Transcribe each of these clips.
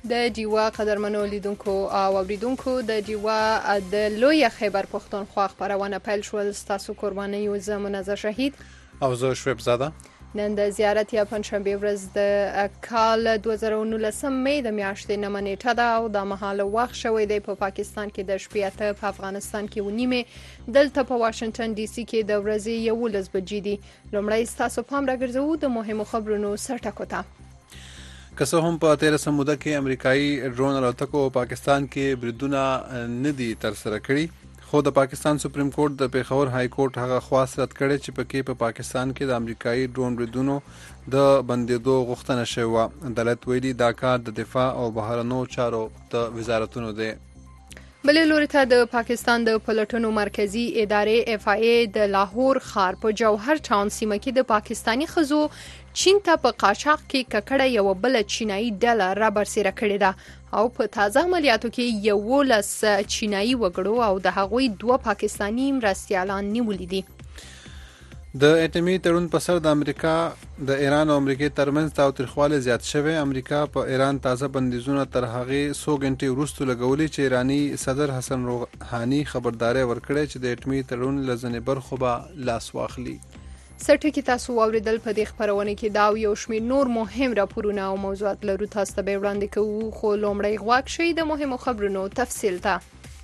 د ډیوا قدرمنو لیدونکو او اوریدونکو د ډیوا د لوی خیبر پښتونخوا خبرونه پیل شول. ستاسو قرباني او زه منزه شهید او زه شویب زاده. نن د زیارت یا پنځشنبه ورځ د کال 2019 مې د میاشتې نمه نیټه ده او د مهاله وخت شوی دی په پاکستان کې د شپې اته، په افغانستان کې ونیمه، دلته په واشنگټن ډي سي کې د ورځې 11 بجې دي. لومړی ستاسو پام راګرځوو د مهمو خبرونو سرټکو ته. که څه هم په 13 موده کې امریکایي ډرون الوتکو پاکستان کې بریدونه نه دي ترسره کړي، خو د پاکستان سپریم کورټ د پیښور های کورټ هغه خواست رد کړی چې پکې په پاکستان کې د امریکایي ډرون بریدونو د بندیدو غوښتنه شوې وه. عدالت ویلي دا کار د دفاع او بهرنیو چارو د وزارتونو دی. بلې لوري ته د پاکستان د پلټنو مرکزی ادارې FIA د لاهور ښار په جوهر ټاون سیمه کې د پاکستانی ښځو چین ته په قاچاق کې ککړه یو بل چینایي ډله را برسېره کړې ده او په تازه عملیاتو کې 11 چینایي وګړو او د هغوی 2 پاکستانی مرستیالان نیولي دي. د اټومي تړون په سر د امریکا د ایران او امریکای ترمنځ تاوتریخوالی زیات شوی. امریکا په ایران تازه بندیزونه تر هغې 100 غنټې وروسته لګولي چې ایرانی صدر حسن روحاني خبرداری ورکړی چې د اټومي تړون له ځینې برخو به لاس واخلي. سټکی تاسو واوریدل په دې خبرونه کې دا یو شمېر نور مهم راپورونه او موضوعات لرو. تاسو ته به وړاندې کوو، خو لومړی غواړم شي د مهمو خبرونو تفصیل ته.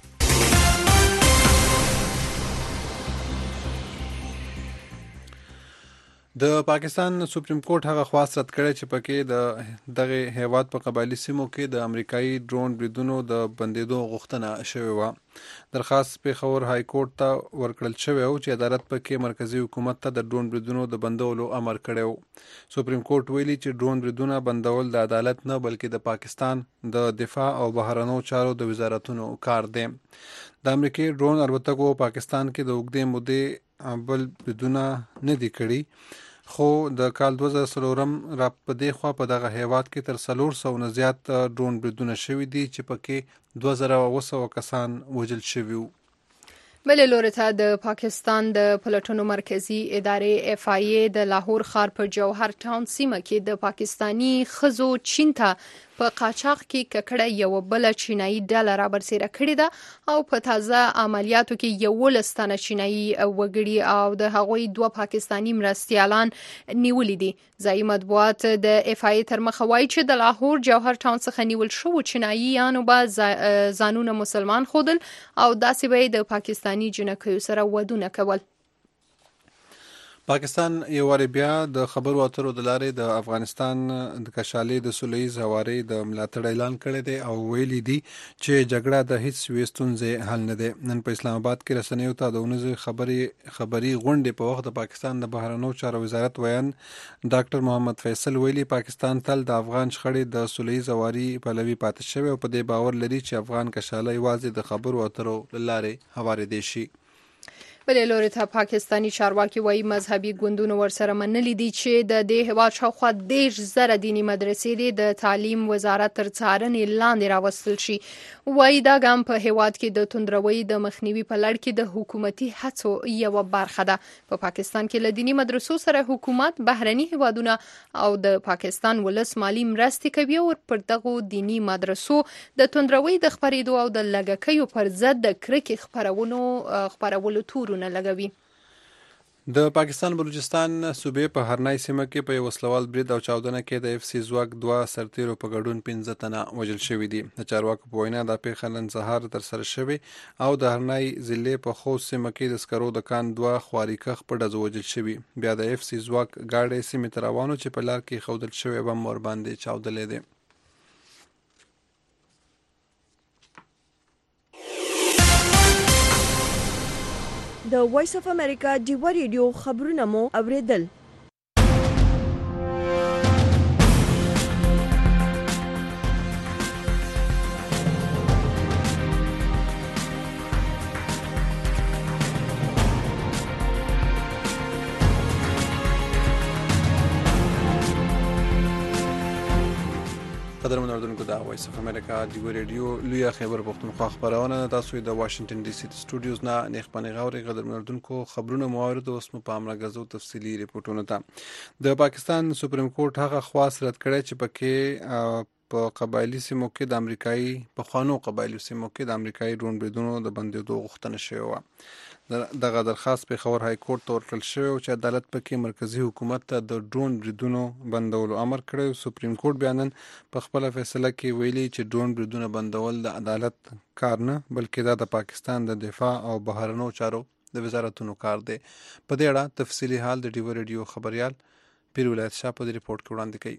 د پاکستان سپریم کورټ هغه خواست رد کړی چې پکې د دغه هیواد په قبایلی سیمو کې د امریکایي ډرون بریدونو د بندیدو غوښتنه شوې وه. درخواست پیښور های کورټ ته ورکړل شوی او چې عدالت پکې مرکزی حکومت ته د ډرون بریدونو د بندولو امر کړی و. سپریم کورټ ویلي چې ډرون بریدونه بندول د عدالت نه بلکې د پاکستان د دفاع او بهرنیو چارو د وزارتونو کار دی. د امریکای ډرون الوتکو پاکستان کې د اوږدې مودې بل بریدونه نه دي کړي، خو د کال 2004 را په دې خوا په دغه هیواد کې تر 400 نه زیات ډرون بریدونه شوي دي چې پکې 2700 کسان وژل شوي وو. بلې لوري ته د پاکستان د پلټنو مرکزی ادارې FIA د لاهور ښار په جوهر ټاون سیمه کې د پاکستانی ښځو چین ته په قاچاق کې ککړه یو بل چینایي ډله را برسېره کړې ده او په تازه عملیاتو کې 11 تنه چینایي وګړي او د هغوی 2 پاکستانی مرستیالان نیولي دي. ځایي مطبوعات د FIA تر مخه وایي چې د لاهور جوهر ټاون څخه نیول شوو چیناییانو به ځانونه مسلمان ښودل او داسې به د پاکستانی جنکیو سره ودونه کول. پاکستان یو وار بیا د خبرو اترو د لارې د افغانستان د کشالې د سولهییز هواري د ملاتړ اعلان کړی دی او ویلي دي چې جګړه د هیڅ یوې ستونزې حل نه دی. نن په اسلام آباد کې رسنیو ته د ونیزې خبري غونډې په وخت د پاکستان د بهرنیو چارو وزارت ویان ډاکټر محمد فیصل ویلي پاکستان تل د افغان شخړې د سولهییز هواري پلوي پاتې شوی او په دې باور لري چې افغان کشاله یوازې د خبرو اترو له لارې هواري دی شي. بلې لوري ته پاکستانی چارواکي وایي مذهبي ګوندونو ورسره منلي دي چې د دې هیواد شاوخوا 10,000 دیني مدرسې دي د تعلیم وزارت تر څارنې لاندې راوستل شي. وایي دا ګام په هیواد کې د توندروي د مخنیوي په لړ کې د حکومتي هڅو یوه برخه ده. په پاکستان کې له دیني مدرسو سره حکومت، بهرني هیوادونه او د پاکستان ولس مالی مرستې کوي او پر دغو دیني مدرسو د توندروي د خپرېدو او د لږکیو پر ضد د کرکې خپرولو تورونه لګوي. د پاکستان بلوچستان صوبې په هرنای سیمه کې په یو وسلوال برید او چاودنه کې د FC ځواک 2 سرتیرو په ګډون 15 تنه وژل شوي دي. د چارواکو په وینا دا پیښه نن سهار ترسره شوې او د هرنای ضلع په خوست سیمه کې د سکرو د کان 2 خواري کښ په ډزو وژل شوي. بیا د FC ځواک ګاډۍ سیمې ته روانو چې په لار کې ښودل شوی بم ور باندې چاودلی دی. د وایس اف امریکا ډیوا ریډیو خبرونه مو اوریدل. قدرمن اردوونکو د وایس اف امریکا ډیوا ریډیو لوی خبر پښتونخوا خبرونه تاسو د واشنگټن ډي سي سټوډیوز نه نخبني غوړي قدرمن اردوونکو خبرونه موارد اوس مو په امر غزو تفصيلي ریپورتونه ته. د پاکستان سپریم کورټ هغه خواست رد کړی چې پکې په قبایلی سیمو کې د امریکایي په خوانو قبایلی سیمو کې د امریکایي ډرون بریدونو د بندیدو غوښتنه شوې وه. دغه درخواست پیښور های کورټ ته ورکړل شوی او چې عدالت پکې مرکزی حکومت ته د ډرون بریدونو بندولو امر کړی. سپریم کورټ بیا نن په خپله فیصله کې ویلي چې ډرون بریدونه بندول د عدالت کار نه بلکې دا د پاکستان د دفاع او بهرنیو چارو د وزارتونو کار دی. په دې اړه تفصیلي حال د ډیو ریډیو خبريال پیر ولایت شاه په ریپورت کې وړاندې کوي.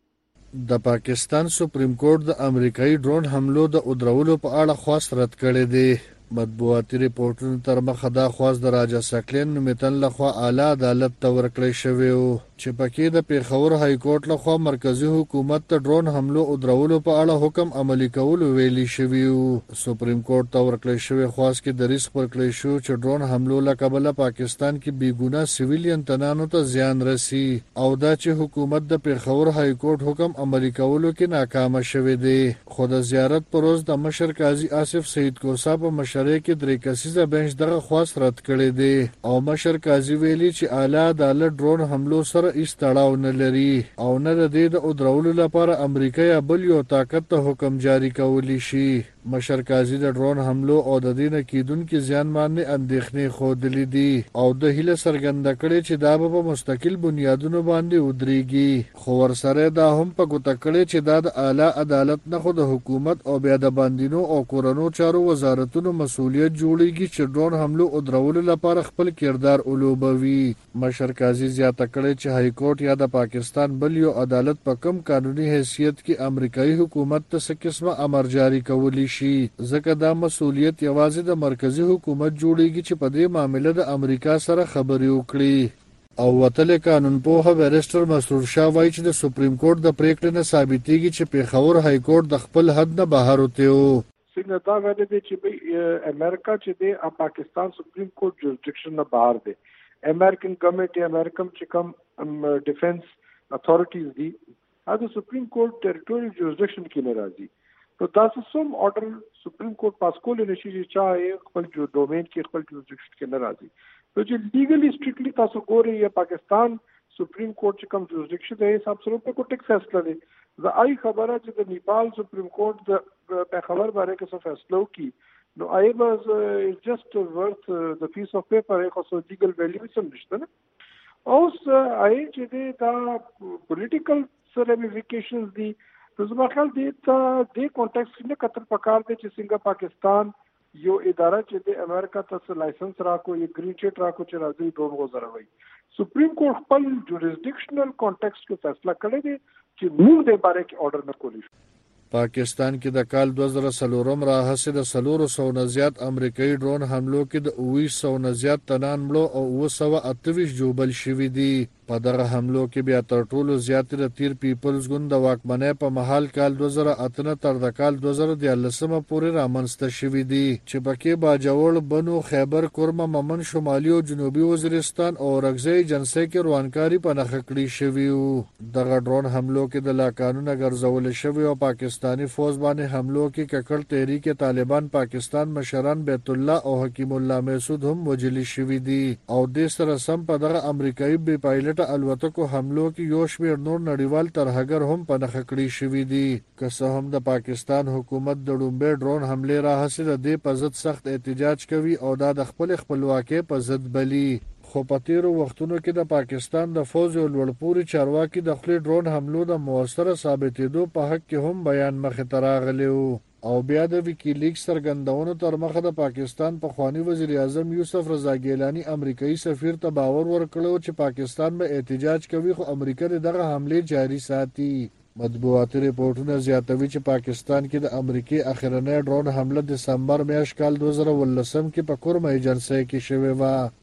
د پاکستان سپریم کورټ د امریکایي ډرون حملو د ودرولو په اړه خواست رد کړی دی. مطبوعاتي ریپورټونو تر مخه دا خواست د راجا سکلین نومیتن لخوا اعلی عدالت ته ورکړی شوی و چې پکې د پیښور های کورټ لخوا مرکزی حکومت ته ډرون حملو او درولو په اړه حکم عملی کول ویلي شوی و. سپریم کورټ ته ورکړی شوی خواست کې د ریسک ورکړی شو چې ډرون حملو له کبله پاکستان کې بیګونه سیویلین تنانو ته زیان رسی او دا چې حکومت د پیښور های کورټ حکم عملی کولو کې ناکام شوی دی. خو د زیارت پر ورځ د مشر قاضي آصف سید کوسا په مشرۍ کې 3 کسیزه بنچ دغه خواست رد کړی دی او مشر قاضي ویلي چې اعلی عدالت ډرون حملو سره هیڅ تړاو نه لري او نه د دې د ودرولو لپاره امریکا یا بل یو طاقت ته حکم جاری کولی شي. مشر قاضي د ډرون حملو او د دې نه کیدونکو زیان باندې اندېښنې ښودلې دي او د هیله څرګنده کړې چې دا به مستقل بنیادونو باندې ودرېږي. خو ورسره دا هم په ګوته کړې چې دا د اعلی عدالت نه خو د حکومت او بیا د باندینو او کورونو چارو وزارتونو مسؤلیت جوړیږي چې ډرون حملو او درولو لپاره خپل کردار ولوبوي. مشر قاضي زیاته کړې چې های کورټ یا د پاکستان بل یو عدالت په کم قانوني حیثیت کې امریکایي حکومت ته څه قسمه امر جاری کولی شي ځکه دا مسؤلیت یوازې د مرکزی حکومت جوړیږي چې په دې معاملې د امریکا سره خبرې وکړي. او وتل قانون پوه بیرسټر مسرور شاه وایي چې د سپریم کورټ د پریکړې نه ثابتېږي چې پیښور های کورټ د خپل حد نه بهر وته و. څنګه دا ویل دي چې امریکا چې د پاکستان سپریم کورټ جوریسډکشن نه بهر دی. امریکن ګورنمنت امریکن چې کوم ډیفنس اتھارټیز دي دا سپریم کورټ ټریټوري جوریسډکشن کې نه راځي. نو تاسو سم آرډر سپریم کورټ پاس کولای نشي چې چا خپل جو ډومین کې خپل جوریسډکشن کې نه راځي. نو چې لیګلی سټریکټلی تاسو ګورئ یا پاکستان سپریم کورټ چې کوم جوریسډکشن دی حساب سره په کوټ فیصله دی. دا آی خبره چې د نیپال سپریم کورټ د پیښور باندې کې څه فیصله وکړي نو آی واز جست ورث د پیس اف پیپر خو سو لیګل ویلیو سم نشته نه. اوس آی چې دا پولیټیکل رمیفیکیشنز دي نو زما خیال دی ته د کانټیکست نه کتر پکار دی چې څنګه پاکستان یو اداره چې د امریکا ته لایسنس راکو یا گرین چیټ راکو چې راځي ډرون غوځروي. سپریم کورټ خپل جوریسډکشنل کانټیکست کې فیصله کړی دی چې موږ د باره کې آرډر نه کولی. پاکستان کې د کال 2004 راهیسې د 400 نه زیات امریکایي ډرون حملو کې د 200 نه زیات تنان مړو او 228 جوبل شوي دي. په دغه حملو کې بیا تر ټولو زیات د تیر پیپلز ګوند د واکمنۍ په محل کال 2008 تر د کال 2013 پورې رامنځته شوي دي چې پکې باجوړ بنو خیبر کورما ممن شمالي او جنوبي وزیرستان او رګزی جنسي کې روانکاري په نخښه کړې شوي وو. دغه ډرون حملو کې د لاقانونه ګرځول شوي او پاکستاني فوج باندې حملو کې ککړ تحریک طالبان پاکستان مشران بیت الله او حکیم الله محسود هم وجلی شوي دي او د سره سم په دغه امریکایي بي پایلټ الوتکو حملو کې یو شمېر نور نړیوال ترهګر هم په نښه کړي شوي دي. که څه هم د پاکستان حکومت د ډومبې ډرون حملې راهیسې د دې په ضد سخت احتجاج کوي او دا د خپل خپلواکۍ په ضد بلي. خو په تیرو وختونو کې د پاکستان د فوج او لوړپوړي چارواکي د خپل ډرون حملو د موثره ثابتېدو په حق کې هم بیان مخې ته راغلی و او بیا د ویکیلیکس څرګندونو تر مخه د پاکستان پخوانی وزیر اعظم یوسف رضا ګیلانی امریکایي سفیر ته باور ورکړو چې پاکستان به احتجاج کوي خو امریکا دغه حمله جاری ساتي. مطبوعاتي ریپورټونه زیاتوي چې پاکستان کې د امریکای اخرنۍ ډرون حمله دسمبر میاشت کال 2019 کې په کورما ایجنسي کې شوې و.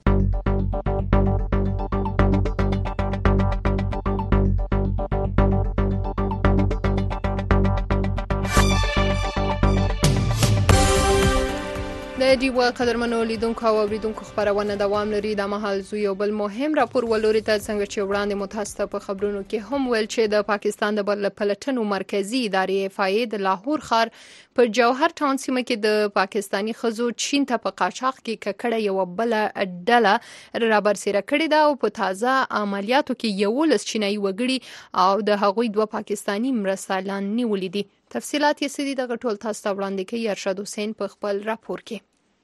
د د ډیو قدرمنو لیدونکو او اوریدونکو خبرونه دوام لري. د مهال زو یو بل مهم راپور ولوري ته څنګه چې وړاندې متاسفه په خبرونو کې هم ویل چې د پاکستان د پلټنو مرکزی ادارې FIA د لاهور ښار په جوهر ټاون سیمه کې د پاکستانی خزو چین ته په قاچاق کې ککړه یو بل ډله رابرسیره کړې ده او په تازه عملیاتو کې 11 چینایي وګړي او د هغوی 2 پاکستانی مرستیالان نیولې دي. تفصيلات یې سړي د غټول تاسو ته وړاندې کوي ارشد حسین په خپل راپور کې.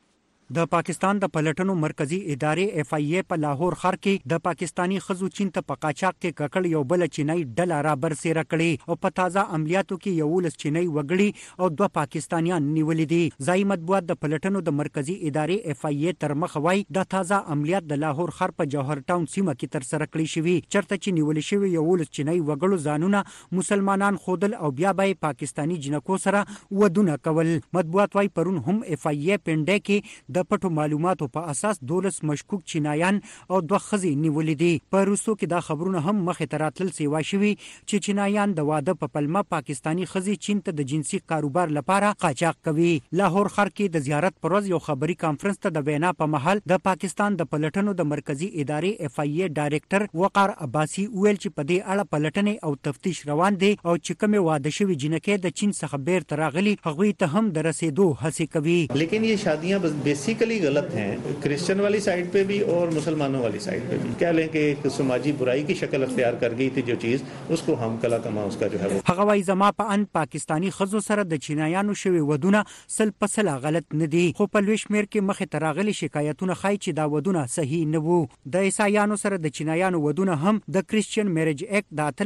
د پاکستان د پلټنو مرکزی ادارې FIA په لاهور ښار کې د پاکستانی خزو چین ته په قاچاق کې ککړ یو بل چینایي ډله را برسېره کړې او په تازه عملیاتو کې 11 چینایي وګړي او 2 پاکستانیان نیولې دي. ځایي مطبوعات د پلټنو د مرکزی ادارې FIA تر مخ وای د تازه عملیات د لاهور ښار په جوهر ټاون سیمه کې تر سره کړې شوی چرته چې نیولې شوی 11 چینایي وګړو ځانونه مسلمانان خودل او بیا به پاکستانی جنکو سره ودونه کول. مطبوعات وای پرون هم FIA پنډه کې د پټو معلوماتو په اساس 12 مشکوک چینایان او 2 خزي نیولې دي. په روسو کې دا خبرونه هم مخې ته راتلل سیوا شوي چې چینایان د واده په پلمه پاکستانی خزي چین ته د جنسي کاروبار لپاره قاچاق کوي. لاهور ښار کې د زیارت پر ورځ یو خبري کانفرنس ته د وینا په محل د پاکستان د پلټنو د مرکزی ادارې FIA ډایریکټر وقار عباسی ویل چې په دې اړه پلټنې او تفتیش روان دي او چې کومه واده شوی جنکې د چین څخه بیرته راغلي هغوی ته هم د رسیدو هڅه کوي. लेकिन ये शादियां बस बेसिकली गलत हैं क्रिश्चियन वाली साइड पे भी और मुसलमानों वाली साइड पे भी. कह लें कि एक समाजी बुराई की शक्ल अख्तियार कर गई थी जो चीज उसको हम कला कमा उसका जो है वो هغه وايي زما په ان پاکستانی خزو سره د چینایانو شوی ودونه سل پسله غلط نه دي خو په لوي شمیر کې مخه تراغلي شکایتونه خای چې دا ودونه صحیح نه وو. د عیسایانو سره د چینایانو ودونه هم د کریسچین میریج اکټ د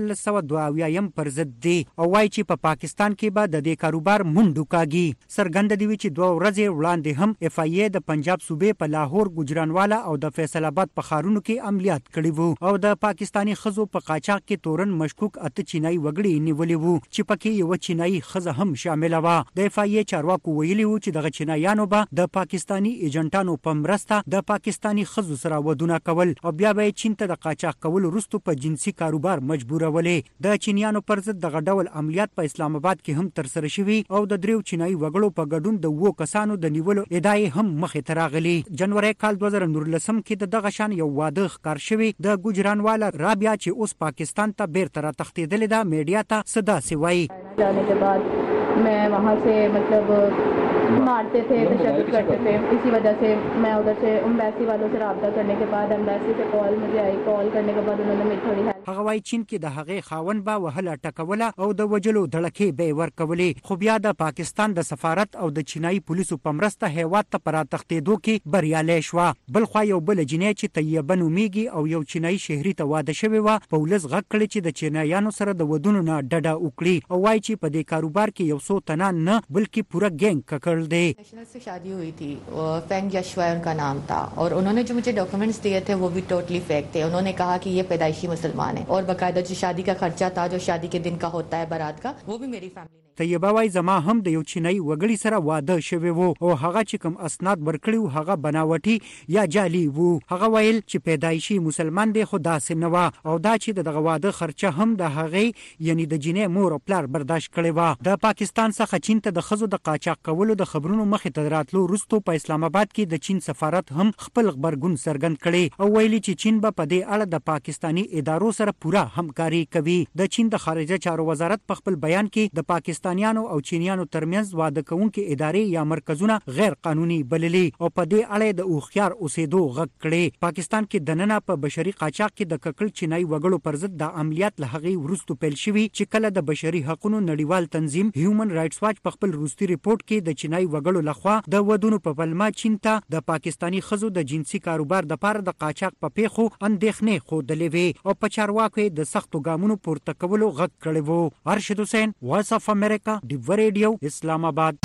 1322 پر ضد دي او وايي چې په پاکستان کې به د دې کاروبار منډو کاږي. سرګند دی چې 2 ورځې وړاندې هم FIA د پنجاب صوبې په لاهور ګجرانوالا او د فیصل آباد په ښارونو کې عملیات کړي وو او د پاکستانی خزو په قاچاق کې تورن مشکوک 8 چینایي وګړي نیولې وو چې پکې یو چینایي خزه هم شامل و. د FIA چارواکو ویلي وو چې دغه چینایانو به د پاکستانی ایجنټانو په مرسته د پاکستانی خزو سره ودونه کول او بیا به چین ته د قاچاق کول وروسته په جنسي کاروبار مجبورولې. د چینیانو پر ضد دغه ډول عملیات په اسلام آباد کې هم تر سره شوي او د 3 چینایي وګړو په ګډون د 2 کسانو د نیولو ادعای هم مخې ته راغلي. جنوري کال 2019 کې دغه شان یو واده ښکار شوی د ګجرانوالا رابعه چې اوس پاکستان ته بیرته را تښتېدلې ده میډیا ته صدا سوي. जाने के बाद मैं वहाँ से मतलब मारते थे तशद्दुद करते थे इसी वजह से मैं उधर से एम्बेसी वालों से रब्ता करने के बाद एम्बेसी से कॉल मुझे आई कॉल करने के बाद उन्होंने मेरी थोड़ी हेल्प. هغه وايي چین کې د هغې خاون به وهله ټکوله او د وجلو دړکې به ورکولې خو بیا د پاکستان د سفارت او د چینایي پولیسو په مرسته هیواد ته پر تختیدو کې بریالي شو. بل خو یو بل جنې چې طیبه نومیږي او یو چینایي شهري ته واده شوی و پولیس غږ کړی چې د چینایانو سره د ودونو نه ډډه وکړي او وايي چې په دې کاروبار کې یو څو تنان نه بلکې پورا گینگ ککړ دی. से शादी हुई थी फेंग यशवा उनका नाम था और उन्होंने जो मुझे डॉक्यूमेंट्स दिए थे वो भी टोटली फेक थे. उन्होंने कहा कि ये पैदाइशी मुसलमान है और बाकायदा जो शादी का खर्चा था जो शादी के दिन का होता है बारात का वो भी मेरी फैमिली طیبه وايي زما هم د یو چینایي وګړي سره واده شوی وو او هغه چې کوم اسناد ورکړي هغه بناوټي یا جعلي وو. هغه ویل چې پیدایشي مسلمان دی خو داسې نه و او دا چې دغه واده خرچه هم د هغه یعنی د جنې مور او پلار برداشت کړي و. د پاکستان څخه چین ته د خزو د قاچاق کولو د خبرونو مخې ته راتلو وروسته په اسلام آباد کې د چین سفارت هم خپل خبرګون څرګند کړي او ویلي چې چین به په دې اړه د پاکستانی ادارو سره پوره همکاري کوي. د چین د خارجه چارو وزارت په خپل بیان کې د پاکستانیانو او چینیانو ترمنځ واده کوونکې ادارې یا مرکزونه غیر قانوني بللي او په دې اړه د اوخيار اوسېدو غږ کړي. پاکستان کې د نننه په بشري قاچاق کې د ککړ چینایي وګړو پر ضد د عملیات له هغې وروسته پیل شوي چې کله د بشري حقوقو نړیوال تنظیم هیومن رائټس واچ په خپل وروستي ریپورت کې د چینایي وګړو لخوا د ودونو په پلمه چین ته د پاکستانی خزو د جنسي کاروبار د پاره د قاچاق په پیښو اندېښنې ښودلې وې او په چارواکو د سختو ګامونو پورته کولو غږ کړی وو. ارشد حسین وایس اف امریکا ریډیو اسلام آباد.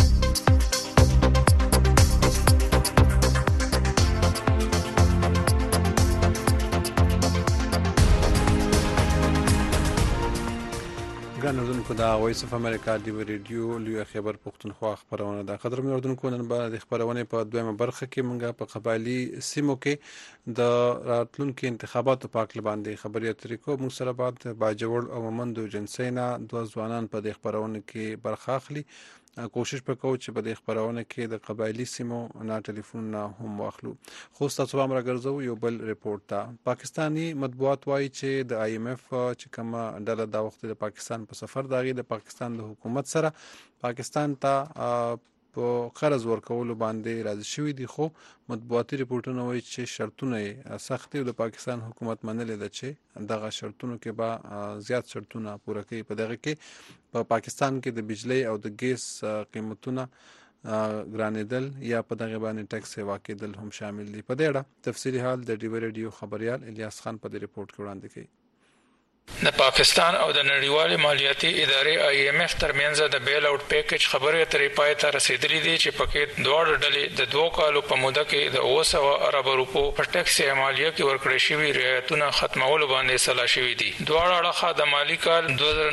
ګران اردوونکو دا وایس اف امریکا دی ریډیو لوی خبر پښتونخوا خبرونه ده. قدرمن اردوونکو نن به د خبرونه په دویمه برخه کې مونږه په قبایلی سیمو کې د راتلونکو انتخاباتو په اړه باندې خبري اترې کوو. موږ سره بعد باجوړ او مومند جنسینا 2 ځوانان په د خبرونه کې برخه اخلي کوشش وکړو چې په دې خبرونه کې د قبایلی سیمو نه ټلیفون هم واخلو. خو تاسو هم راګرځو یو بل ریپورت ته. پاکستانی مطبوعات وایي چې د IMF چې کومه ډله دا وخت د پاکستان په سفر داغي د پاکستان د حکومت سره پاکستان ته په قرض ورکولو باندې راضي شوی دي، خو مطبوعاتي ریپورتونه وایي چې شرطونه سخت دي. د پاکستان حکومت منلې ده چې دغه شرطونو کې به زیات شرطونه پوره کوي. په دغه کې په پاکستان کې د بجلی او د ګیس قیمتونه ګرانېدل یا په دغه باندې ټیکس واقعېدل هم شامل دي. په دې اړه تفصیلي حال د ډیو ریډیو خبريال الیاس خان په دې ریپورت کې وړاندې کوي. د پاکستان او د نړیوالې مالیاتي ادارې IMF ترمنځ د بیل اوټ پیکیج خبرې ترې پای ته رسیدلې دي چې پکې دوه ډلې د 2 کالو په موده کې د 900 ارب روپو په ټیکس مالیه کې ورکړې شوی رعایتونه ختمولو باندې سلا شوی دي. دوه اړخه د مالی کال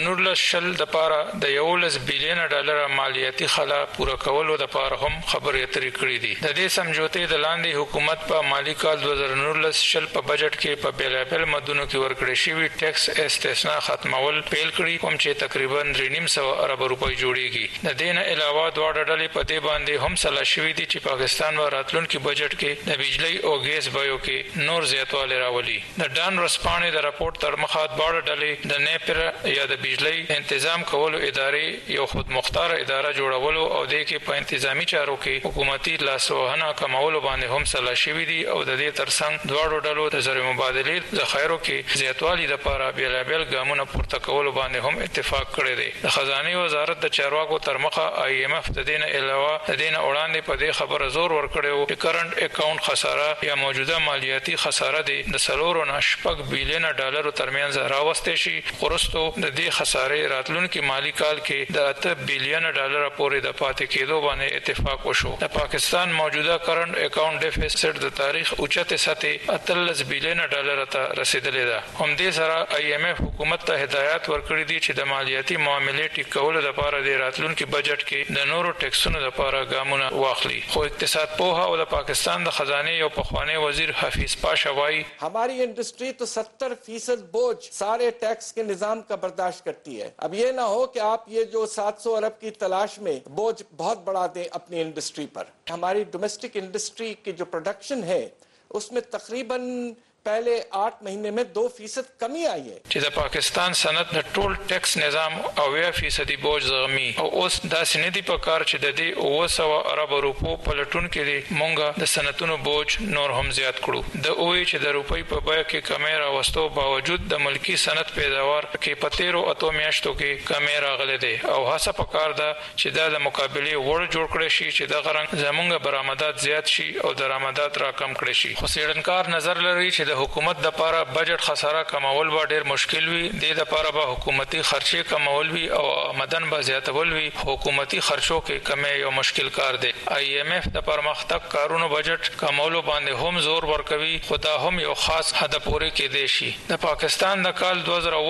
2019 د پاره د 11 بلین ډالر مالیاتي خلا پوره کولو د پاره هم خبرې ترې کړې دي. د دې سمجھوتې د لاندې حکومت په مالی کال 2019 په بجټ کې په بیلابل مدونو کې ورکړې شوی ټیکس استثناء ختمول پیل کړی، کوم چې تقریبا 3.5 ارب روپۍ جوړیږي. د دې نه علاوه دوه ډلې په دې باندې هم سلا شوی دي چې پاکستان و راتلونکي بجټ کې د بجلی او ګیس بیو کې نور زیاتوالی راولي. د ډان رسپانې د راپورټ تر مخه دوه ډلې د نیپر یا د بجلی تنظیم کولو ادارې یو خود مختار اداره جوړولو او د کې په انتظامی چارو کې حکومتي لاسوهنه کمولو باندې هم سلا شوی دي او د دې ترڅنګ دوه ډلو د زر مبادلې ذخایرو کې زیاتوالی د لپاره بیلابل ګامونه پورته کولو باندې هم اتفاق کړی دی. د خزانه وزارت د چارواکو تر مخه IMF د دین علاوه د دین وړاندې په دې خبره زور ورکړیو چې کرنٹ اکاونټ خساره یا موجوده مالیاتي خساره دی د 4.8 بلین ډالر ترمنځ راوستي شي. خورستو د دې خسارې راتلونکي مالی کال کې د 8 بلین ډالر پورې د پاتې کېدو باندې اتفاق وشو. د پاکستان موجوده کرنٹ اکاونټ ډیفیسټ د تاریخ اوچته سطح 13 بلین ډالر ته رسیدلې ده. هم دې سره IMF حکومت ته هدایت ورکړي دي چې د مالیاتي معاملې ټیکولو لپاره د راتلونکي بجټ کې د نورو ټیکسونو لپاره ګامونه واخلي. خو اقتصاد پوها او د پاکستان د خزانه یو پخوانی وزیر حفیظ پاشا وايي हमारी इंडस्ट्री तो 70% बोझ सारे टैक्स के निजाम का बर्दाश्त करती है. अब ये ना हो कि आप ये जो 700 अरब की तलाश में बोझ बहुत बढ़ा दें अपनी इंडस्ट्री पर. हमारी डोमेस्टिक इंडस्ट्री की जो प्रोडक्शन है उसमें तकरीबन पहले 8 महीने में 2% कमी आई है. چې د پاکستان صنعت د ټول ټیکس نظام او 20% بوج زغمي او اوس د سندي په کار چې د دې 900 ارب روپو په لټون کې دي مونږه د صنعتونو بوج نور هم زیات کړو. د اوې چې د روپۍ په بیه کې کمی راوستو باوجود د ملکی صنعت پیداوار کې په 13 میاشتو کې کمی راغله دي او هڅه پکار ده چې د مقابله وړ جوړ کړي شي چې د غرنګ زمونږ برآمدات زیات شي او درآمدات راکم کړي شي. خو سیړنکار نظر لري چې د حکومت د لپاره بجټ خساره کمول به ډیر مشکل وي. د لپاره به حکومتي خرچې کمول وي او آمدن به زیاتول وي. حکومتي خرچو کې کمی یو مشکل کار دی. IMF د پرمختګ کارونو بجټ کمولو باندې هم زور ورکوي، خدا هم یو خاص هدف پورې کې دی شي. د پاکستان د کال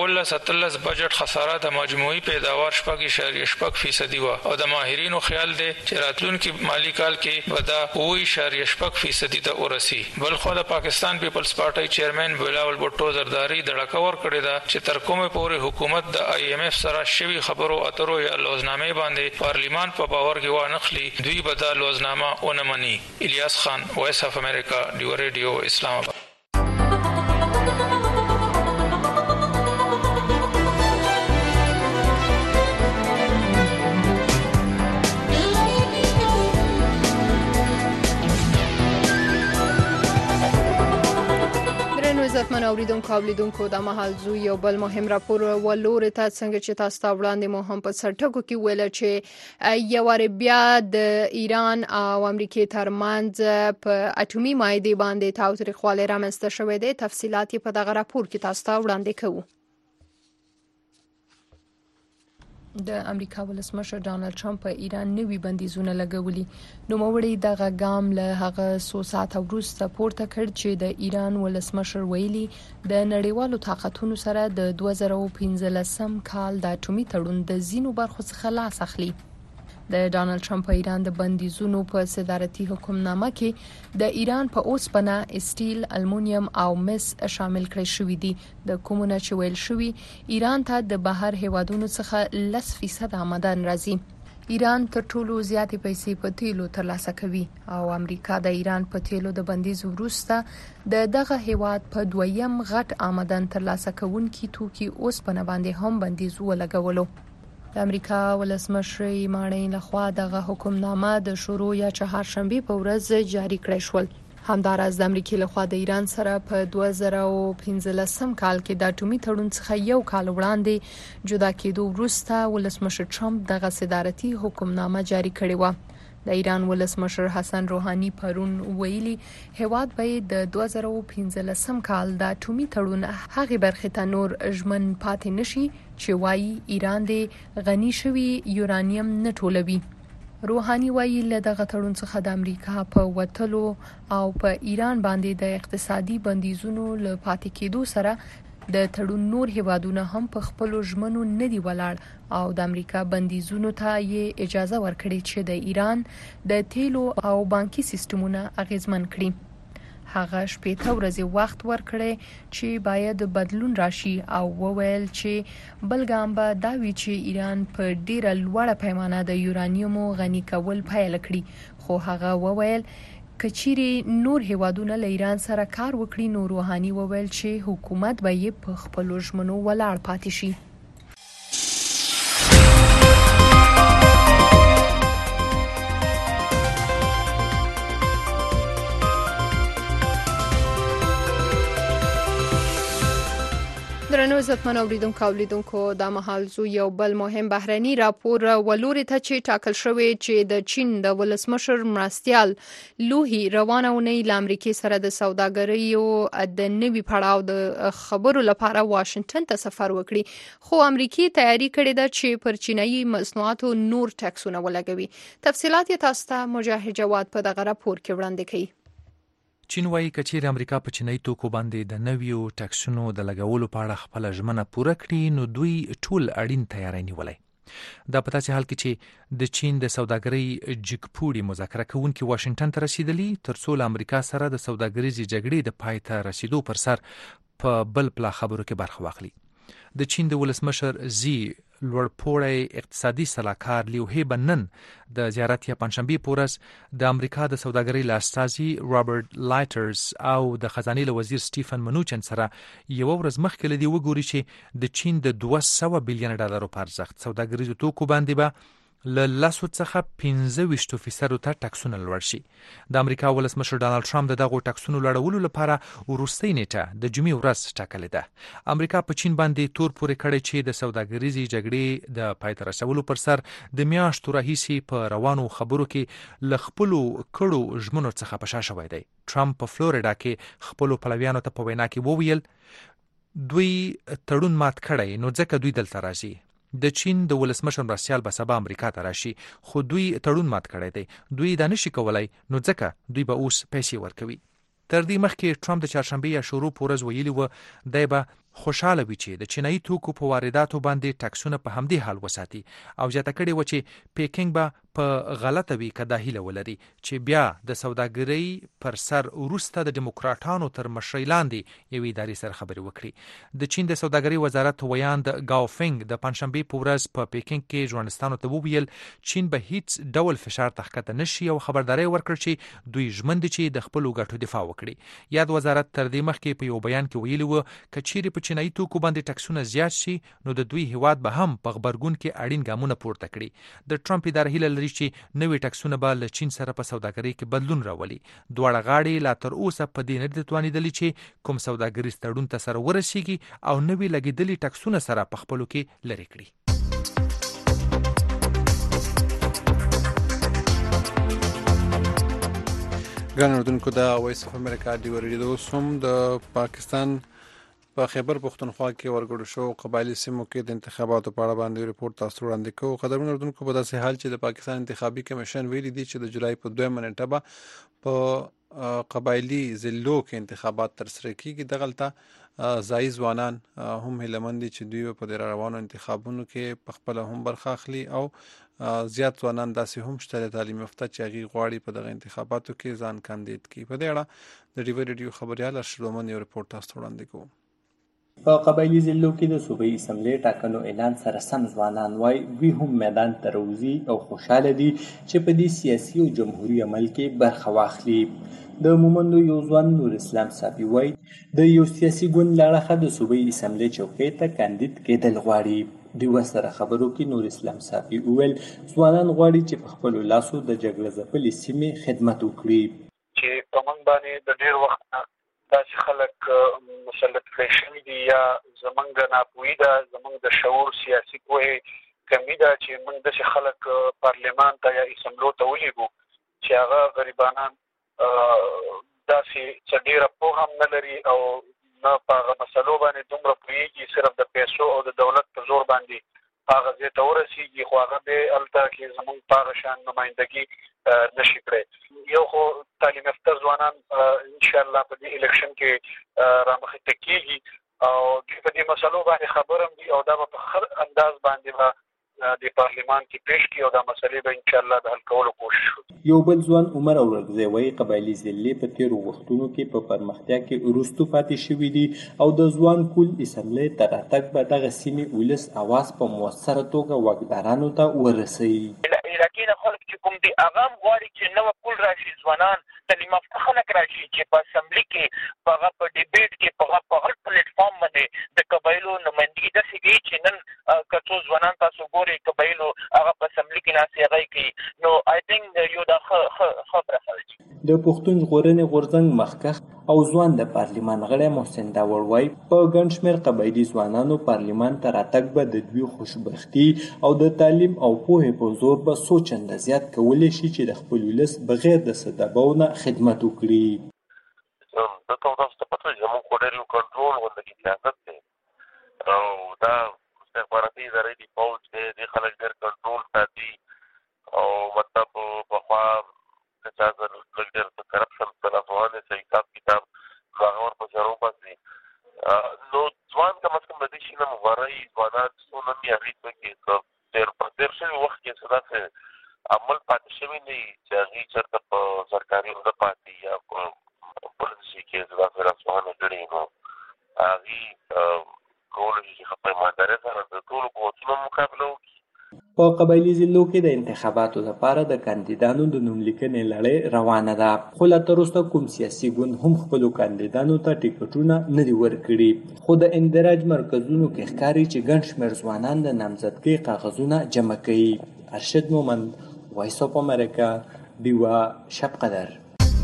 2019 بجټ خساره د مجموعي پیداوار 8.8% و او د ماهرینو خیال دی چې راتلونکي مالی کال کې به دا 8.8% ته ورسي. بلخو د پاکستان پیپلز پارټي چیرمن بلاول بوټو زرداری د ډکور کړی دا چې تر کومه پورې حکومت د IMF سره شوی خبرو اترو یا لوزنامه باندې پارلیمان په باور کې وانخلي دوی به دا لوزنامه اونمني. الیاس خان، وایس اف امریکا، ډیو ریډیو، اسلام آباد. عزتمن اوریدونکو او لیدونکو د مهال زو یو بل مهم راپور ولور ته څنګه چې تاسو ته وړاندې مو هم په سرټکو کې ویل چې یو بیا د ایران او امریکای ترمنځ په اټومي مایده باندې تاوتریخوالی رامنځته شوی دی. تفصیلات په دغه راپور کې تاسو ته وړاندې کوو. د امریکا ولسمشر ډانلډ ټرمپ په ایران نوي بندیزونه لګولي. نوموړي دغه ګام له هغه څو ساعته وروسته پورته کړ چې د ایران ولسمشر ویلي د نړیوالو طاقتونو سره د 2015 کال د اټومي تړون د ځینو برخو څخه لاس اخلي. د ډانلډ ټرمپ په ایران د بندیزونو په صدارتي حکمنامه کې د ایران په اوسپنه، اسټیل، المونیم او مس شامل کړي شوی دي. د کومونه چې ویل شوی ایران ته د بهر هیوادونو څخه 10% آمدن راځي. ایران تر ټولو زیاتې پیسې په تیلو ترلاسه کوي او امریکا د ایران په تیلو د بندیز وروسته د دغه هیواد په دویم غټ آمدن ترلاسه کوونکي توکي اوسپنه باندې هم بندیز ولګولو. د امریکا ولسمشر ایمانوئل لخوا دغه حکمنامه د شروع یا چهارشنبه په ورځ جاری کړی شول. همداراز د امریکای لخوا د ایران سره په 2015 کال کې د اټومي تړون څخه یو کال وړاندې جدا کېدو وروسته ولسمشر ټرمپ دغه صدارتي حکمنامه جاری کړې و. د ایران ولسمشر حسن روحاني پرون ویلي هیواد به د 2015 کال د اټومي تړون هغه برخه ته نور ژمن پاتې نشي چې وايي ایران د غني شوی یورانیم نه ټولوي. روحاني وایي له دغه تړون څخه د امریکا په وتلو او په ایران باندې د اقتصادي بندیزونو له پاتې کېدو سره د تړون نور هیوادونه هم په خپل ژمنو نه دی ولاړ او د امریکا بندیزونو ته یې اجازه ورکړي چې د ایران د تیلو او بانکي سیستمونه اغیزمن کړي. هغه 18 ورځې وخت ورکړي چې باید بدلون راشي او وویل چې بلګام به دا وی چې ایران په ډیره لوړه پیمانه د یورانیوم غني کول پیل کړي. خو هغه وویل کچيري نور هیوادونه له ایران سره کار وکړي نو روحاني وویل چې حکومت به یې په خپل ژمنو ولاړ پاتې شي. درنو عزتمن اوریدونکو د مهال زو یو بل مهم بهرني راپور ولوري ته چې ټاکل شوی چې د چین د ولسمشر مرستيال لوهي روانه ونی ل امریکای سره د سوداګرۍ او د نوي پړاو د خبرو لپاره واشنگټن ته سفر وکړي. خو امریکای تیاری کړې ده چې پر چینایي مصنوعاتو نور ټکسونه ولګوي. تفصيلات یې تاسو ته مجاهد جواد په دغه راپور کې وړاندې کړي. چین وايي کچیر امریکا په چینایي توکو باندې د نویو ټکسونو د لګولو په اړه خپل ژمنه پوره کړي نو دوی ټول اړین تیاری نیولای. دا په داسې حال کې چې د چین د سوداګرۍ جګپوړي مذاکره کوونکي واشنگټن ته رسیدلی ترڅو له امریکا سره د سوداګریزي جګړې د پای ته رسیدو پر سر په بل پلا خبرو کې برخه واخلي. د چین د ولسمشر زی لوړپوړی اقتصادي سلاکار لیو هی بنن د زیارت یا پنځشنبه پورس د امریکا د سوداګرۍ لاستازي رابرټ لایټرز او د خزانه له وزیر سټیفن منوچن سره یو ورځ مخکې لدی وګوري چې د چین د 200 بلین ډالرو په ارزښت سوداګریزو توکو باندې به له لاسو څخه 15% ته ټکسونه لوړ شي. د امریکا ولسمشر ډانلډ ټرمپ دغه ټکسونو لړولو لپاره وروستۍ نیټه د جمعې ورځ ټاکلې ده. امریکا په چین باندې تور پورې کړی چې د سوداګریزي جګړې د پای ته رسولو پر سر د میاشتو راهیسې په روانو خبرو کې ل خپل کړو ژمنو څخه په شا شوی دی. ټرمپ په فلوریډا کې خپل پلویانو ته په وینا کې وویل دوی تړون مات کړی نو ځکه دوی دلته راځي. د چین د ولسمشر مرستيال به سبا امریکا ته راشي خو دوی تړون مات کړی دی. دوی دا نشي کولای نو ځکه دوی به اوس پیسې ورکوي. تر دې مخکې ټرمپ د چهارشنبه یا شروع پورز ویلي و دی به خوشاله وي چې د چینایي توکو په وارداتو باندې ټکسونه په همدې حال وساتي او ځکه کړي و چې پیکینګ به په غلطه وی کدا هیله ولري چې بیا د سوداګرۍ پر سر وروسته د دیموکراتانو تر مشرۍ لاندې یوې ادارې سره خبرې وکړي. د چین د سوداګرۍ وزارت ویاند گاوفنګ د پنځشنبه په ورځ په پیکینګ کې ژورنالستانو ته وویل چین به هیڅ ډول فشار تحت نشي او خبرداري ورکړي چې دوی ژمن دي چې د خپل ګټو دفاع وکړي. یاد وزارت تر دې مخکې په یو بیان کې ویلي و کچېری چینایي توکو باندې ټکسونه زیات شي نو د دوی هیواد به هم په خبرګون کې اړین ګامونه پورته کړي. د ټرمپ ادارې هیله لري چې نوې ټکسونه به له چین سره په سوداګرۍ کې بدلون راولي. دواړه غاړې لا تر اوسه په دې نه دي توانیدلې چې کوم سوداګریز تړون ته سره ورسیږي او نوې لګیدلې ټکسونه سره په خپلو کې لري کړي. ګران اردوونکو د وایس اف امریکا دی ورېدو سوم د پاکستان په خیبر پختونخوا کې ورګړو شو قبایلی سیمو کې د انتخاباتو په اړه باندې ریپورت تاسو وړاندې کوو. قدرمن اردوونکو په داسې حال چې د پاکستان انتخابي کمیشن ویلي دی چې د جولای په 2 نیټه به په قبایلی ضلعو کې انتخابات ترسره کیږي. دغلته ځای ځوانان هم هیلمن دي چې دوی په د روانو انتخابونو کې په خپل هم برخه اخلي او زیات ځوانان داسې هم شته تعلیم یافته چې هغه غواړي په دغه انتخاباتو کې ځان کاندید کړي. په دې اړه د ډیوی ریډیو خبريال ارشد مومن یو ریپورت تاسو وړاندې کوم. په قبایلي ضلعو کې د صوبایي اسمبلۍ ټاکنو اعلان سره سم ځوانان وایي دوی هم میدان ته راوځي او خوشحاله دي چې په دې سیاسي او جمهوري عمل کې برخه واخلي. د مومندو یو ځوان نور اسلام صافي وایي د یو سیاسي ګوند له اړخه د صوبایي اسمبلۍ چوکۍ ته کاندید کېدل غواړي. د یوه سره خبرو کې نور اسلام صافي وویل ځوانان غواړي چې په خپلو لاسو د جګړه ځپلې سیمې خدمت وکړي. چې په موږ باندې د ډېر وخت داسې خلک مسلط کړی شوي دي یا زموږ ناپوهي ده، زموږ د شعور سیاسي پوهې کمي ده چې موږ داسې خلک پارلمان ته یا اسمبلو ته ولیږو چې هغه غریبانان داسې څه ډېره پوهه هم نه لري او نه په هغه مسلو باندې دومره پوهېږي، صرف د پیسو او د دولت په زور باندې هغه ځای ته ورسېږي، خو هغه بیا هلته کې زموږ په هغه شان نمایندګي نشي کړی. یو خو تعلیم یافته ځوانان انشاءالله په دې الیکشن کې رامخې ته کېږي او په دې مسلو باندې خبر هم دي او دا به په هر انداز باندې به د پارلمان کې پیش کړي او دا مسلې به انشاءالله د حل کولو کوشش وکړي. یو بل ځوان عمر اورګزی وایي قبایلي ضلعې په تېرو وختونو کې په پرمختیا کې وروستو پاتې شوي دي او د ځوان کول اسمبلۍ ته راتګ به دغه سیمې ولس اواز په مؤثره توګه واکدارانو ته ورسوي. علاقې نه خلک چې کوم دي هغه هم غواړي چې نوه کول راشي، ځوانان تعلیم یافته خلک راشي چې په اسمبلي کې په هغه په ډیبیټ کې په هر پلیټفارم باندې د قبایلو نمایندګي داسې کوي چې نن که څو ځوانان تاسو ګورئ قبایلو هغه په اسمبلي کې ناستې هغه یې کوي. نو آی تھنک یو دا ښه برخه ده. د پښتون ژغورنې غورځنګ مخکښ او ځوان د پارلمان غړی محسن داوړ وایي په ګڼ شمېر قبایلي ځوانانو پارلمان ته راتګ به د دوی خوشبختي او د تعلیم او پوهې په زور به څو چنده زیات کولی شي چې د خپل ولس بغیر د څه دباو نه خدمت وکړي. دلته تاسو ته پته وي زموږ خو ډېر یو کنټرول غونډه کې سیاست دی او دا استخباراتي ادارې دي، پوځ دی، دې خلک ډېر کنټرول ساتي او مطلب پخوا که چا زر لږ ډېر د کرپشن په لاس وهلی څه حساب کتاب نو هغه ورپسې راوباسي. نو ځوان کم از کم د دې شي نه مغوری ځوانان څو نن یې هغې څه کې په تېر شوي وخت کې څه داسې عمل پاتې شوي نه وي چې هغې چېرته په سرکاري عمده پاتې یا بل شي کې څه داسې راسوهنې کړي نو هغې کولی شي چې په ایماندارۍ سره د ټولو قوتونو مقابله وکړي. په قبایلي ضلعو کې د انتخاباتو لپاره د کاندیدانو د نوملیکنې لړۍ روانه ده، خو لا تر اوسه کوم سیاسي ګوند هم خپلو کاندیدانو ته ټکټونه نه دي ورکړي. خو د اندراج مرکزونو کې ښکاري چې ګڼ شمېر ځوانان د نامزدګۍ کاغذونه جمع کوي. ارشد مومند، وایس اف امریکا، ډیوه شب قدر.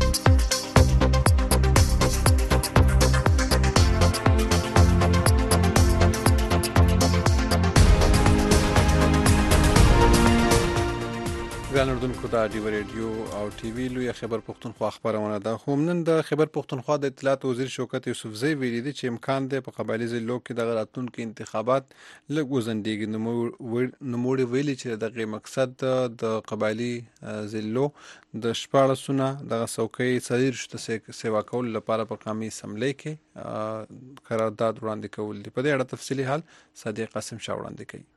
ګران اردوونکو د ډیوه ریډیو او ټي وي لویه خیبر پښتونخوا خبرونه ده. خو نن د خیبر پښتونخوا د اطلاعات وزیر شوکت یوسفزی ویلي دي چې امکان دی په قبایلي ضلعو کې د راتلونکي انتخابات لږ وځنډېږي. نوموړي ویلي چې دغه مقصد د قبایلي ضلعو د 14 دغه څوکۍ 40 سیوا کول لپاره په قومي اسمبلۍ کې قرارداد وړاندې کول دي. په دې اړه تفصیلي حال صادق قاسم شاه وړاندې کوي.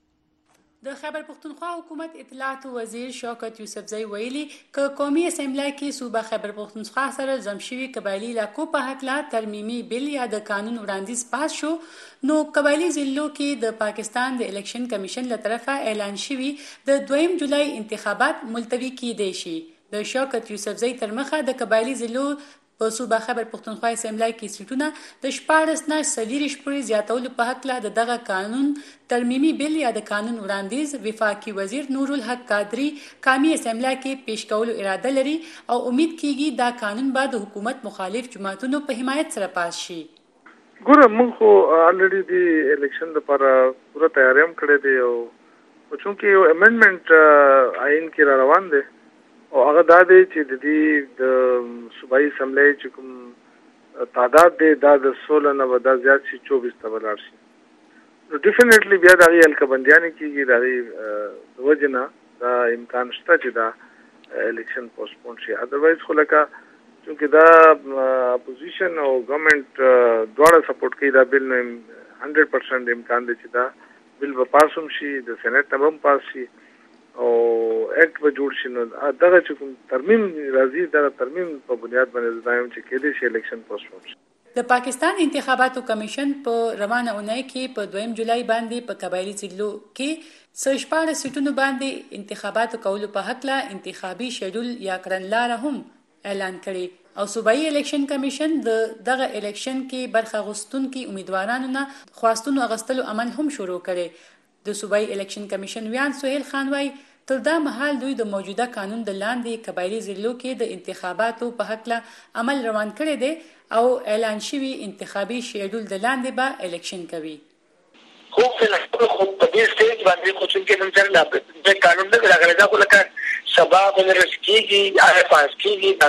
د خیبر پښتونخوا حکومت اطلاعات وزیر شوکت یوسفزی ویلي ک قومي اسمبلی کې صوبه خیبر پښتونخوا سره زم شوي قبایلی علاقو په هکله ترمیمي بل یا د قانون وړاندیز پاس شو نو قبایلی ضلعو کې د پاکستان د الیکشن کمیشن له طرفه اعلان شوی د 2 جولای انتخابات ملتوي کیدای شي. د شوکت یوسفزی تر مخه د قبایلی ضلعو په صوبه خیبر پښتونخوا اسمبلی کې سیټونه د 14 نه 40 پورې زیاتولو په هکله د دغه قانون ترمیمي بل یا د قانون وړاندیز وفاقي وزیر نور الحق قادری قومي اسمبلی کې پیش کولو اراده لري او امید کیږي دا قانون به د حکومت مخالف جماعتونو په حمایت سره پاس شي. ګوره موږ خو الریډي د الیکشن لپاره پوره تیاری هم کړې دی او چونکې یو امندمنت آئین کې را روان دی او هغه دا دی چې د دې د صوبایي اسمبلی چې کوم تعداد دی دا د 16 نه به دا زیات شي 24 ته به لاړ شي. نو ډیفینیټلی بیا د هغې هلکهبندیانې کېږي، د هغې د وجې نه دا امکان شته چې دا الیکشن پوسټپون شي. ادروایز خو لکه چونکې دا اپوزیشن او ګورنمنټ دواړه سپورټ کوي دا بل نو 100% امکان دی چې دا بل به پاس هم شي، د سینټ نه به هم پاس شي او اکټ به جوړ شي. نو دغه چې کوم ترمیم راځي دا ترمیم په بنیاد باندې زدایم چې کېدای شي الیکشن پوسټپون شي. د پاکستان انتخاباتو کمیشن په روانه اونۍ کې په 2 جولای باندې په قبایلی ضلعو کې 14 سیټونو باندې انتخاباتو کولو په حق لا انتخابي شیډول یا کړنلاره هم اعلان کړي او صوبایي الیکشن کمیشن دغه الیکشن کې برخه غوښتونکي امیدوارانو نه خواستونو اغستلو عمل هم شروع کړي د صوبایي الیکشن کمیشن ویان سهیل خان وايي تر دا مهال دوی د موجوده قانون د لاندې قبایلی ضلعو کې د انتخاباتو په حق لا عمل روان کړي دي او اعلان شوی انتخابي شیډول د لاندې به الیکشن کوي خو په دې سټیج باندې خو چې موږ سره د قانون نه راغلی دا خو لکه سبب ورسکیږي هغه پاس کیږي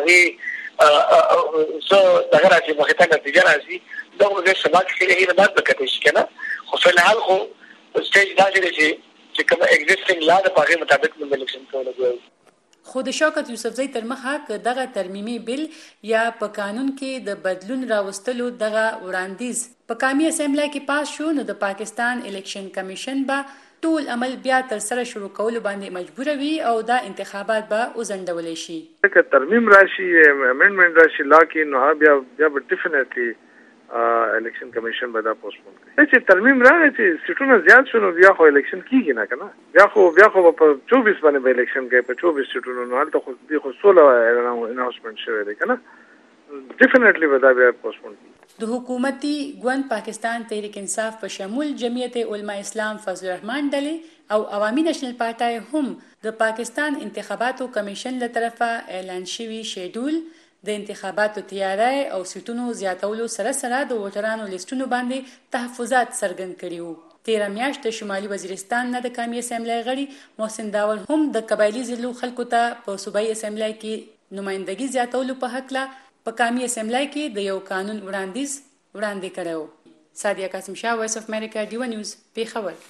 هغه سو دغه راځي مخه ته نتیجه راځي دا موږ سبب کې هیڅ نه بکته شي کنه خو په الحال خو سټیج دا چې کوم ایگزیسټینګ لا د پاغه مطابق موږ الیکشن کوو خو د شوکت یوسفزۍ تر مخه ک دغه ترمیمي بل یا په قانون کې د بدلون راوستلو دغه وړاندیز په قومي اسمبلی کې پاس شو نو د پاکستان الیکشن کمیشن به ټول عمل بیا تر سره شروع کول باندې مجبور وي او دا انتخابات به وزندول شي که ترمیم راشي امندمنت راشي لا کې نو بیا ډیفینټلی الیکشن کمیشن به دا پوسټپون کوي چې ترمیم راغی چې سیټونه زیات شونه بیا خو الیکشن کیږي نه کنه بیا خو په 24 باندې به الیکشن کوي په 24 سیټونو نو هلته خو دی خو 16 اناونسمنت شوی دی کنه ډیفینټلی به دا بیا پوسټپون کوي د حکومتي ګوند پاکستان تحریک انصاف په شمول جمعیت علماء اسلام فضل الرحمن ډلې او عوامي نېشنل پارټای هم د پاکستان انتخاباتو کمیشن له طرفه اعلان شوی شیډول د انتخاباتو تیاری او سیټونو زیاتولو سره سره د ووټرانو لیستونو باندې تحفظات څرګند کړي وو. تیره میاشت د شمالي وزیرستان نه د قومي اسمبلی غړي محسن داول هم د قبایلی ضلعو خلکو ته په صوبایي اسمبلی کې نمائندګي زیاتولو په حق لا په قومي اسمبلی کې د یو قانون وړاندیز کړو. سادیه قاسم شاه، وایس اف امریکا، ډیو نیوز، پیښور.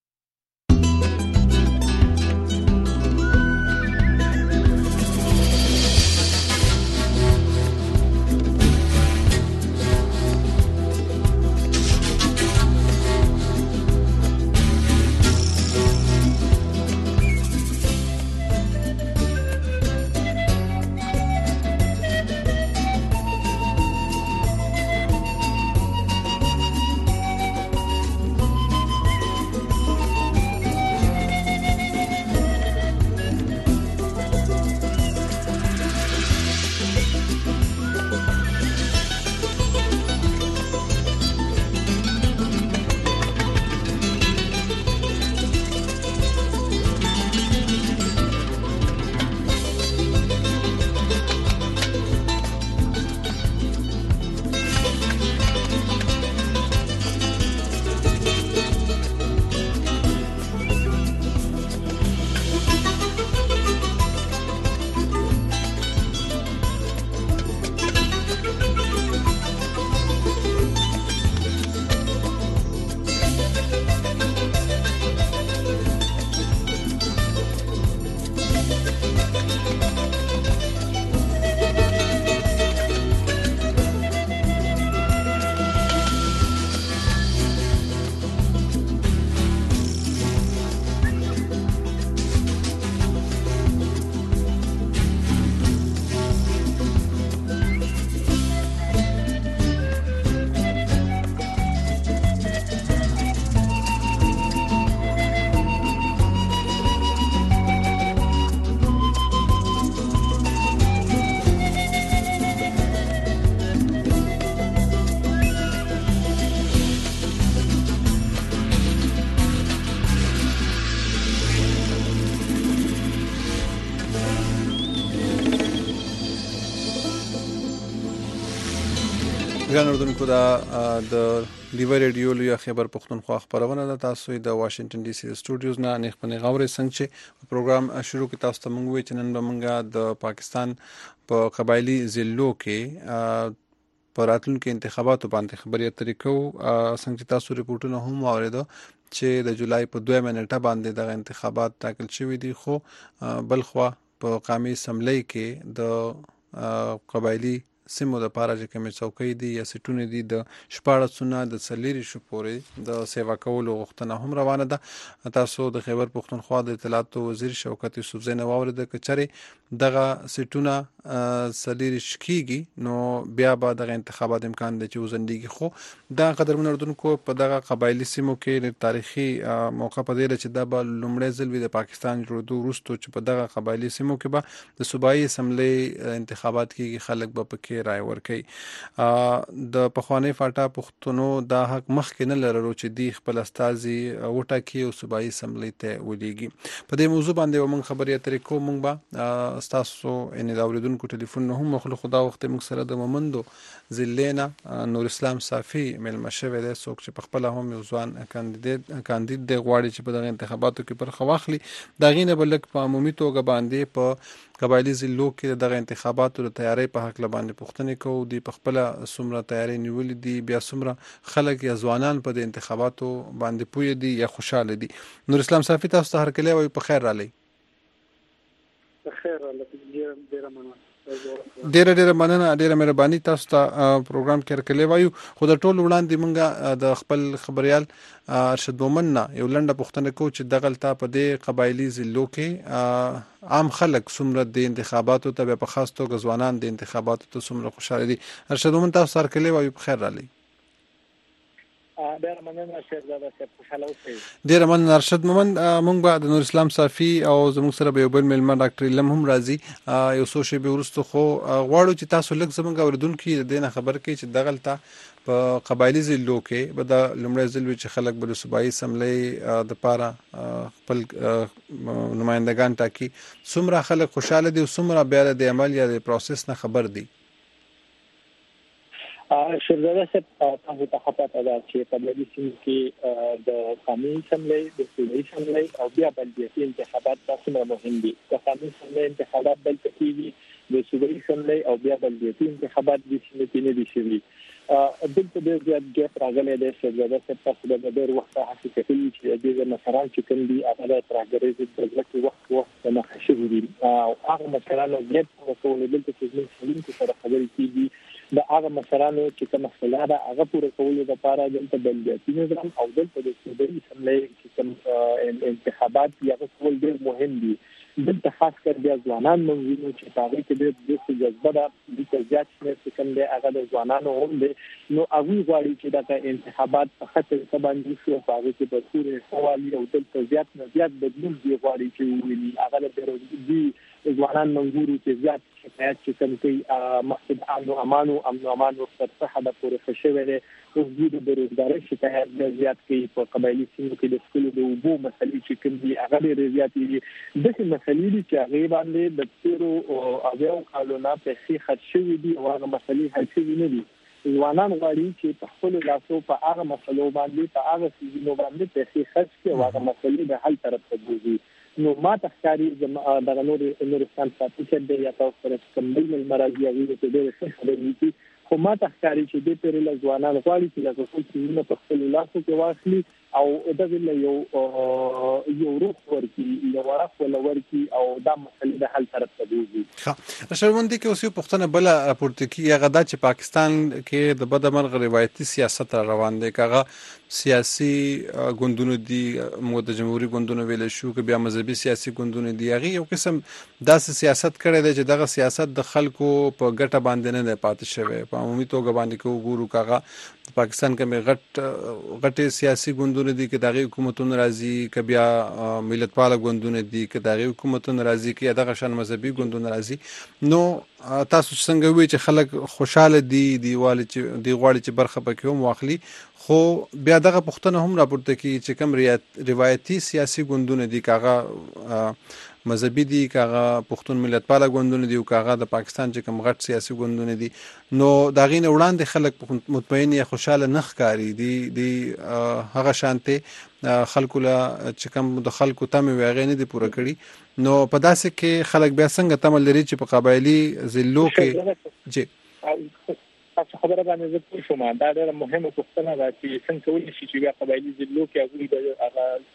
ګران اردوونکو دا د ډیو ریډیو لوی خبر پښتونخوا خبرونه ده. تاسو د واشنگټن ډي سي سټوډیوز نه نه خپل غوړې څنګه چې پروګرام شروع کی تاسو ته مونږ وی چې نن به مونږه د پاکستان په قبایلی ضلعو کې پر راتلونکو انتخاباتو باندې خبري اترې کوو. څنګه چې تاسو ریپورتونه هم اوریدو چې د جولای په 2 منټه باندې د انتخابات ټاکل شوی دي، خو بلخوا په قومي اسمبلی کې د قبایلی سیمو د پاره چې کومې څوکۍ دي یا سیټونه دي د 14 د 40 پورې د سیوا کولو غوښتنه هم روانه ده. تاسو د خیبر پښتونخوا د اطلاعات وزیر شوکت یوسفزی نه واورید کچري دغه سیټونه 40 کیږي نو بیا به دغه انتخابات امکان دی چې وزندګي خو دا قدرمن اردوونکو په دغه قبایلی سیمو کې تاریخي موقع په دی چې دا به لومړی ځل وي د پاکستان جوړېدو وروسته چې په دغه قبایلی سیمو کې به د صوبایي اسمبلی انتخابات کېږي، خلک به پکې رای ورکوي. د پخواني فاټا پښتنو دا حق مخکې نه لرلو چې دی خپل استازي وټاکي او صوبایي اسمبلی ته ولېږي. په دې موضوع باندې موږ خبرې اترې کوو. موږ به ستاسو د اورېدونکو ټلیفون نه هم مخلو خدا وخت موږ سره د مومندو ضلع نه نور اسلام صافي مېلمه شوی دی، څوک چې په خپله هم یو ځوان کاندید دی، غواړي چې په دغه انتخاباتو کې برخه واخلي. د هغې نه به لږ په عمومي توګه باندې په قبایلي ضلعو کې دغه انتخاباتو د تیارۍ په هکله باندې پوښتنې کوو. دوی په خپله څومره تیارۍ نیولې دي، بیا څومره خلک یا ځوانان په د انتخاباتو باندې پوه دي یا خوشحاله دي. نور اسلام صافي تاسو ته هرکلی وایو، په خیر رالی. ډیره مننه، ډیره مهرباني. تاسو ته پروګرام کې هرکلی وایو. خو د ټولو وړاندې موږ د خپل خبریال ارشد مومن نه یو لنډه پوښتنه کوو چې دغلته په دې قبایلي ضلعو کې عام خلک څومره د انتخاباتو ته په خاص توګه ځوانان د انتخاباتو ته څومره خوشحاله دي. ارشد مومن تاسو ته هرکلی وایو، په خیر رالی. ډیره مننه شهزاده صاحب، خوشاله اوسئ. ډیره مننه ارشد مومن. موږ به د نور اسلام صافي او زموږ سره به یو بل مېلمه ډاکټر علم هم راځي یو څو شېبې وروسته، خو غواړو چې تاسو لږ زموږ اورېدونکي د دې نه خبر کړئ چې دغلته په قبایلي ضلعو کې به د لومړی ځل وي چې خلک به د صوبایي اسمبلۍ دپاره خپل نمایندګان ټاکي. څومره خلک خوشحاله دي او څومره بیا د عمل یا د پروسس نه خبر دي؟ شهزاده صاحب تاسو ته پته ده چې په دې سیمه کې د قومي اسمبلی، د صوبایي اسمبلی او بیا بلدیاتي انتخابات څومره مهم دي. د قومي اسمبلی انتخابات بل کېږي، د صوبایي اسمبلی او بیا بلدیاتي انتخابات د سیمې کې نه دي شوي. دلته ډېر زیات ګیپ راغلی دی. شهزاده صاحب تاسو به ډېر وخت هڅې کړې چې د دې مشران چې کوم دي هغه د ترهګرۍ ضد جګړه کې وخت مخه شوي دي او هغه مشرانو ګیپ پوره کول دلته چې زموږ څېړونکو سره خبرې کېږي د هغه مشرانو چې کوم مسله ده هغه پوره کولو لپاره دلته بلدیاتي نظام او دلته د صوبایي اسمبلی چې کوم انتخابات یا کول ډېر مهم دي. دلته خاص کر بیا ځوانان موجود چې هغه کې د جذبه ده د زیات شمېر چې کوم دی هغه د ځوانانو هم دی. نو هغوی غواړي چې دغه انتخابات په ښه طریقه باندې وشي او په هغې کې به پورې ښه او دلته زیات نه زیات بدلون دوی غواړي چې وویني. هغه د بېروزګي ځوانان منظور چې زیات شکایت چې کوم کوي مخکې د امن و امان ورسره څخه د پورې ښه شوی دی. اوس دوی د بېروزګارۍ شکایت زیات کوي. په قبایلي سیمو کې د څښلو د اوبو مسلې چې کوم دي هغه ډېرې زیاتې دي. داسې مسلې دي چې هغې باندې د تېرو اویاو کالو نه پیسې خرڅ شوي دي او هغه مسلې حل شوي نه دي. ځوانان غواړي چې په خپلو لاسو په هغه مسلو باندې په هغه څیزونو باندې پیسې خرڅ کړي او هغه مسلې د حل طرف ته بوځي. نو ما ته ښکاري دغه نور اسلام صافي چې دی یا تاسو سره کوم بل مېلمه راځي هغوی ته ډېرې ښه خبرې وکړي. خو ما ته ښکاري چې دې پورې له ځوانان غواړي چې دغه ټول څیزونه په خپلو لاسو کې واخلي او دغه له یو روح ورکړي، یو رخ ولا ورکړي او دا مسلې د حل طرف ته بوځي. ښه شرمندې کې اوس یو پوښتنه بله راپورته کېږي، هغه دا چې پاکستان کې د بدمرغه روایتي سیاست را روان دی. که هغه سیاسي ګوندونه دي، موږ د جمهوري ګوندونه ویلی شو، که بیا مذهبي سیاسي ګوندونه دي، هغې یو قسم داسې سیاست کړی دی چې دغه سیاست د خلکو په ګټه باندې نه دی پاتې شوی. په عمومي توګه باندې که وګورو که هغه د پاکستان کومې غټې سیاسي ګوندونه دي، که د هغې حکومتونه راځي، که بیا ملتپاله ګوندونه دي، که د هغې حکومتونه راځي، که یا دغه شان مذهبي ګوندونه راځي. نو تاسو څنګه وایي چې خلک خوشحاله دي، دی غواړي چې برخه پکې هم واخلي، خو بیا دغه پوښتنه هم راپورته کېږي چې کوم روایتي سیاسي ګوندونه دي، که هغه مذهبي دي، که هغه پښتون ملتپاله ګوندونه دي او که هغه د پاکستان چې کوم غټ سیاسي ګوندونه دي، نو د هغې نه وړاندې خلک مطمئن یا خوشحاله نه ښکاري. دي هغه شانتې خلکو له چې کوم د خلکو تمې وي هغې نه دي پوره کړي. نو په داسې کې خلک بیا څنګه تمه لري چې په قبایلي ضلعو کې تاسو خبره باندې زه پوه شوم. دا ډېره مهمه پوښتنه ده چې څنګه کولی شي چې بیا قبایلي ضلعو کې هغوی د هغه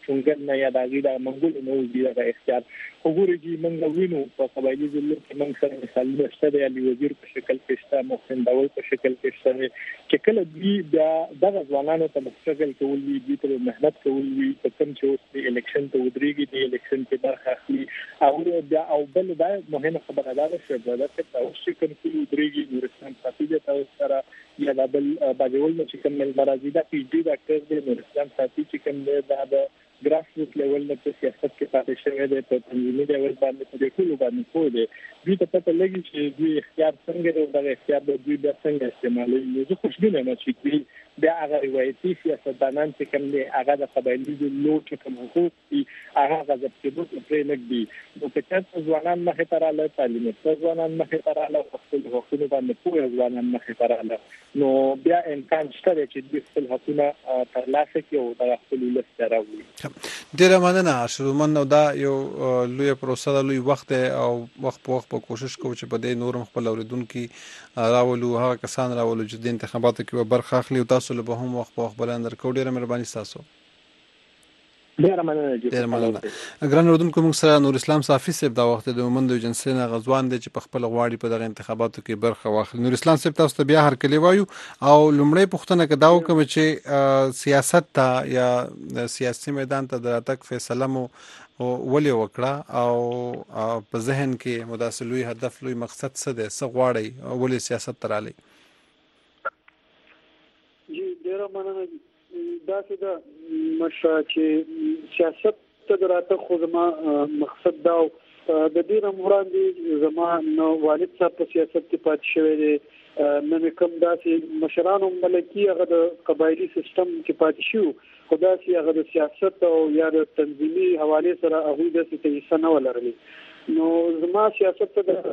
شونګل نه یا د غیدا منګول نه وي دا اختیار وګورئ موږ وینو په قبایلی ضلع کې موږ سره مثال شته د علي وزیر په شکل کې شته محسن داول په شکل کې شته چې کله دوی د ځوانانو ته مستقل کول وي دوی ته مهنت کول وي په کوم چې اوس د الیکشن ته ودرېږي د الیکشن کې برخه اخلي او بیا او بل دا مهمه خبره ده چې تاسو چې کوم کې ودرېږي نورستان ساتي د تاسو سره یا د بل باجوال چې کوم مل مرادي دا پی ډي ډاکټر د نورستان ساتي چې کوم د ګراس روټ لیول نه په سیاست کې پاتې شوی دی په تنظیمي لیول باندې په ټولو باندې پوه دی دوی ته پته لګي چې دوی اختیار څنګه دی او دا اختیار د دوی د څنګه استعمالوي زه خوشبینه یم چې دوی بیا هغه روایتي سیاستدانان چې کوم دی هغه د قبایلي لوټ کوم حقوق دي هغه غضب کېدو پرې نه دي نو په چې ځوانان مخې ته رااله تعلیم ځوانان مخې ته رااله خپل حقوقونه باندې پوه ځوانان مخې ته رااله نو بیا امکان شته چې دوی خپل حقوقونه ترلاسه کړي او د خپل ولس راوړي ډیره مننه شرومن نو دا یو لوی پروسه ده لوی وخت او وخت په وخت په کوشش کوو چې په دې نورم خپل اوریدونکو راولو هغه کسان راولو چې د انتخاباتو کې برخه اخلي او تاسو له هم وخت په وخت بلند درکو ډیره مهرباني تاسو ډیره مننه ګران اوریدونکو موږ سره نور اسلام صافي صاحب دا وخت د مومند ایجنسی نه غزوان دي چې په خپل غواړي په دغه انتخاباتو کې برخه واخلي نور اسلام صاحب تاسو ته بیا هر کلی وایو او لومړی پوښتنه کدا وکم چې سیاست ته یا سیاسي میدان ته د تک فیصله مو ولې وکړه او په ذهن کې مداسه لوی هدف لوی مقصد څه دی څه غواړي ولې سیاست ته رالی جی ډیره مننه دا چې مشه چې سیاست ته دراته خو زما مقصد دا د دې وړاندې زما نو والد صاحب په سیاست کې پاتې شوی دی نن کوم داسې مشرانو ملکی هغه د قبایلی سیستم کې پاتې شو خدا سي هغه د سیاست او یا د تنظیمي حواله سره هغه د څه نه ولرلي نو زما سیاست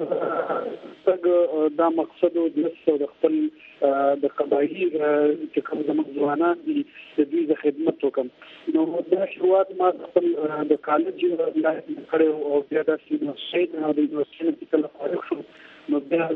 ته دا مقصد د خپل د قبایلی چې کوم ځوانان دي د دوی د خدمت وکم نو دا شروعات ما خپل د کالج کړو او بیا د یونیورسيټي او د یونیورسيټي په فارغ شو نو بیا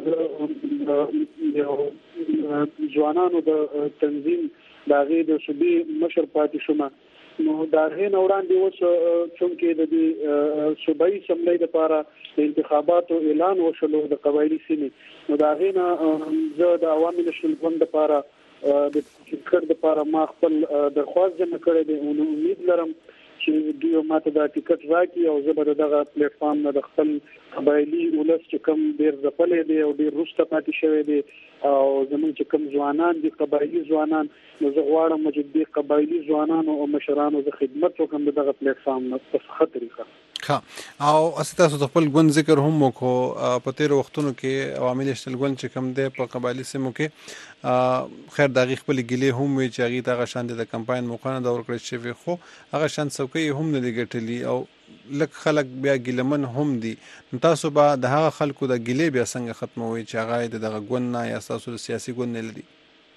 د ځوانانو د تنظیم دا غي د صوبې مشر پاتې شوم نو دا غین وړاندې اوس چې د دې صوبایي سملې لپاره د انتخاباتو اعلان وشلو د قبایلی سیمې نو دا غین زه د عوامي نشل ګوند لپاره د ټیکټ لپاره ما خپل درخواست جمع کړی دی او امید لرم چې دوی ماته دا ټیکټ راکړي او زه به دغه پلیټ فارم نه د خپل قبایلی ولس چې کوم ډیر ځپلې دي او ډیر وروسته پاتې شوی دي او زموږ چې کوم ځوانان دي قبایلی ځوانان نو زه غواړم چې د قبایلی ځوانانو او مشرانو د خدمت وکم دغه پلیټ فارم نه په ښه طریقه او اساس د خپل ګوند ذکر هم وکړو په تیر وختونو کې عوامل شتل ګوند چې کوم دی په قبایلی سیمو کې خیر دغه خپل ګلی هم وی چې هغه دغه شان د کمپاین موقعه د ورکړل شوی خو هغه شان څوکۍ هم نه لګټلی او لک خلک بیا ګلمن هم دي تاسو به د هغه خلکو د ګلی بیا څنګه ختموي چې هغه دغه ګوند نه یا تاسو د سیاسي ګوند نه لري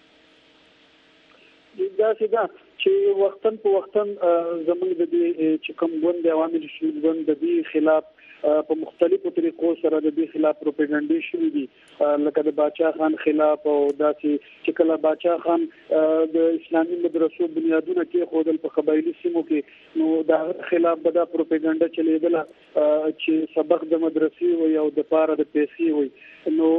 دا چې وختن په وختن زموږ د دې چې کوم ګوند عوامي شورا ګوند د دې خلاف په مختلفو طریقو سره د دې خلاف پروپاګاندا شوې دي لکه د باچا خان خلاف او داسې چې کله باچا خان د اسلامي مدرسو بنیادونه کې خودل په قبایلی سیمو کې نو دا خلاف به دا پروپاګاندا چلیدله چې سبق د مدرسې وي او د پاره د پیسې وي نو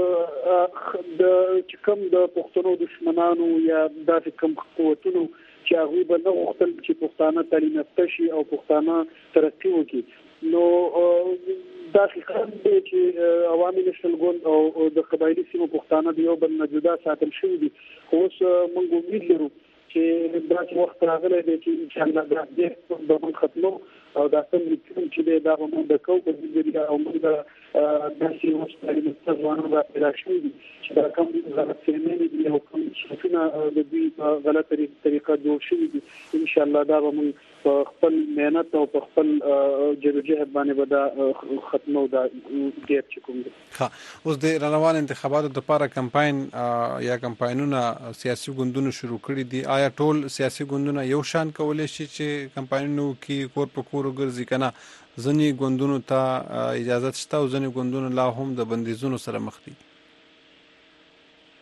د کوم د پښتنو دشمنانو یا د کوم قوتونو چې هغه به نه وختل چې پښتانه تعلیم یافته شي او پښتانه ترقی وکړي نو دا حقیقت دی چې عوامي نشل ګوند او د قبایلی سیمو پښتانه د یو بل نه جدا ساتل شوی دي اوس موږ امید لرو چې دا وخت راغلی دی چې ان شاء الله دا د ختمو او دا څنګه چې دا موږ د کوو په دې او موږ د داسې وسایلو په ځوانو باندې پیدا شوی دي چې دا کوم غلطفهمي دي او کوم څه د دې غلطه طریقه جوړ شوی دي ان شاء الله دا موږ خپل مهنت او خپل جدوجہد باندې ودا ختمو دا ډیر چکم دي ها اوس د روان انتخاباتو لپاره کمپاین یا کمپاینونه سیاسي ګوندونو شروع کړي دي آیا ټول سیاسي ګوندونه یو شان کولای شي چې کمپاینونو کې کور په کور ګرځي کنه ځنی ګوندونو ته اجازه شته او ځنی ګوندونو لا هم د بندیزونو سره مخ دي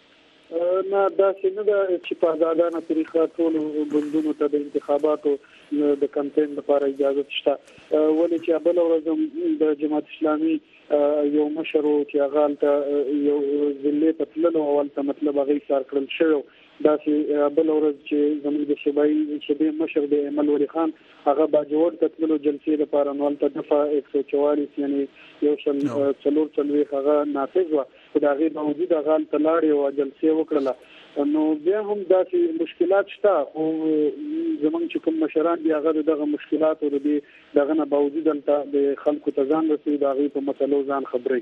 نه دا څنګه چې په آزادانه طریقه ټول ګوندونو ته د انتخاباتو د کمپاین لپاره اجازه شته ولې چې بل ورځ د جماعت اسلامي یو مشر چې هغه یو ضلع په تللو اول ته مطلب هغه سار کړل شو دا چې بل ورځ چې زموږ د صوبایي مشر د ایمل ولی خان هغه باجوړ ته تللو جلسې لپاره نو ته دفعه 144 یعنی یو شل څلور څلوي هغه نافذ و دا غي باوجود هغه تلاړي او جلسې وکړه نو بیا هم داسې مشکلات شته او زمونږ چې کوم مشران دي هغه دغه مشکلات او دغه نه باوجود د خلکو ته ځان رسوي د هغې په مسلو ځان خبري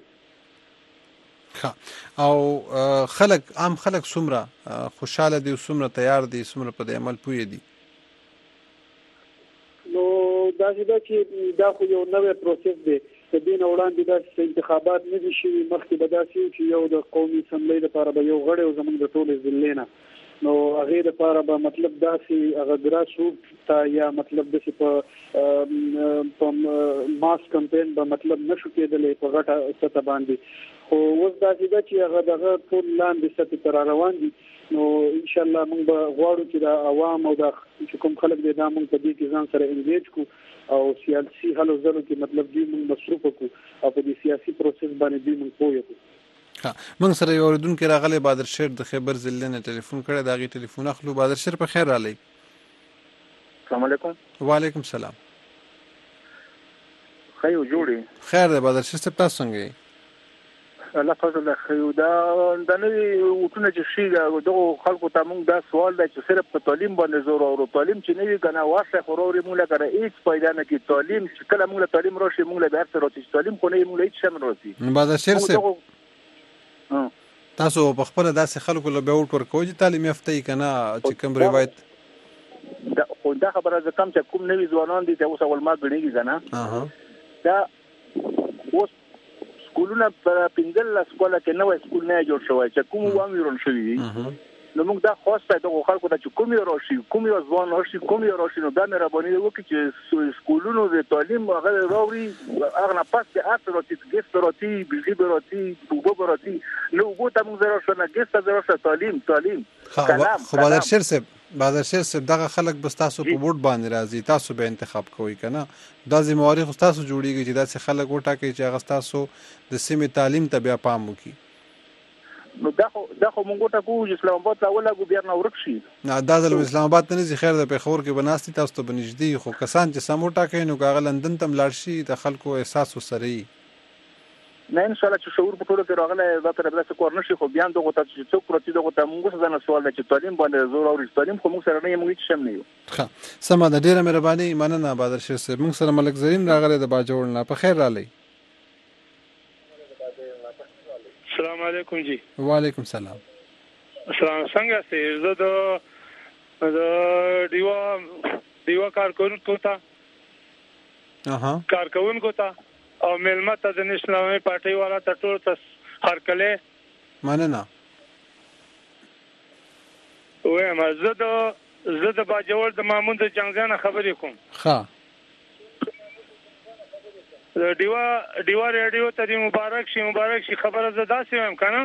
او خلک عام خلک څومره خوشاله دي څومره تیار دي څومره په عمل پوي دي نو دا چې دا خو یو نوې پروسس دی د دین وړاندې د انتخابات نه دي شوي مخکې به داسې چې یو د قومي اسمبلی لپاره به یو غړی او زموږ د ټولې ضلع نه نو هغې لپاره به مطلب داسې هغه ګراس روټ ته یا مطلب داسې په ماس کمپین به مطلب نشو کېدلی په غټه سطح باندې خو اوس داسې ده چې هغه دغه ټول لاندې سطحې ته را روان دي نو انشاءالله موږ به غواړو چې د عوام او د کوم خلک دی دا موږ په دې کې ځان سره انګیج کړو او سیاسي هلو ځلو کې مطلب دوی موږ مصروف کړو او په دې سیاسي پروسس باندې دوی موږ پوه کړو موږ سره یو اوریدونکی راغلی بادر شیر د خیبر ضلع نه ټلیفون کړی د هغې ټلیفون اخلو بادر شیر په خیر رالی السلام علیکم وعلیکم السلام خیو جوړی خیر دی بادر شیر صاحب تاسو څنګه یې الله فضل له خیو دا د نوې وټونه چې شي دغه خلکو ته موږ دا سوال دی چې صرف په تعلیم باندې زور او تعلیم چې نه وي کنه واسه خوروري موږ لکه هیڅ پیدا نه کی تعلیم چې کله موږ تعلیم راشي موږ له درس راځي تعلیم خو نه موږ هیڅ شم راځي بادر شیر صاحب تاسو په خپل داسې خلکو له به وټ ورکوي چې تعلیم یافته کنه چې کوم روایت دا خبره ز کم چې کوم نوی ځوانان دي ته اوس اول ما غړيږي کنه دا اوس سکولونه په 15 سکوله کې نوې سکول نه جوړ شوی چې کوم وامرون شوی دي نو موږ دا خواسته د خلکو ته چې کوم یو راشي کوم یو ځوان راشي کوم یو راشي نو دا مهرباني وکړي چې سکولونو د تعلیم هغه راوړي هغه نه پاس د اثراتي ګستراتي بيجيبراتي بوبراتي نو وګورئ موږ زره شنه ګستر تعلیم کلام خو بادر شیر صاحب دغه خلک بس تاسو په ووټ باندې راځي تاسو به انتخاب کوئ کنه دا ذمہواری خو تاسو جوړیږي چې داسې خلک وټاکي چې هغه تاسو د سیمې تعلیم ته بیا پام وکړي نو دا خو موږ ته کو اسلام آباد لا ولا ګو بیا نو ورکشي نه دا د اسلام آباد ته نه خیر د پیښور کې بناستي تاسو ته بنجدي خو کسان چې سم وټاکي نو هغه لندن تم لاړ شي د خلکو احساس وسري نه ان شاء الله چې شعور په ټولو کې راغله دا تر بل څه کور نشي خو بیان دغه ته چې څوک پروتي دغه ته موږ څه نه سوال چې تعلیم باندې زور او تعلیم خو موږ سره نه موږ هیڅ شم نه یو سم ده ډیره مهرباني مننه بادر شیر صاحب موږ سره ملک زرین راغله د باجوړ نه په خیر رالی السلام علیکم جی وعلیکم السلام السلام څنګه سي زه د دیوا کارکونکو ته او ملمت د اسلامي پارټي والا ټول ته هر کله مننه وایم زه د باجوړ د مامون د جنگزانه خبرې کوم ها دیوا ریډیو ته مبارک شي خبره زدا سیم کنه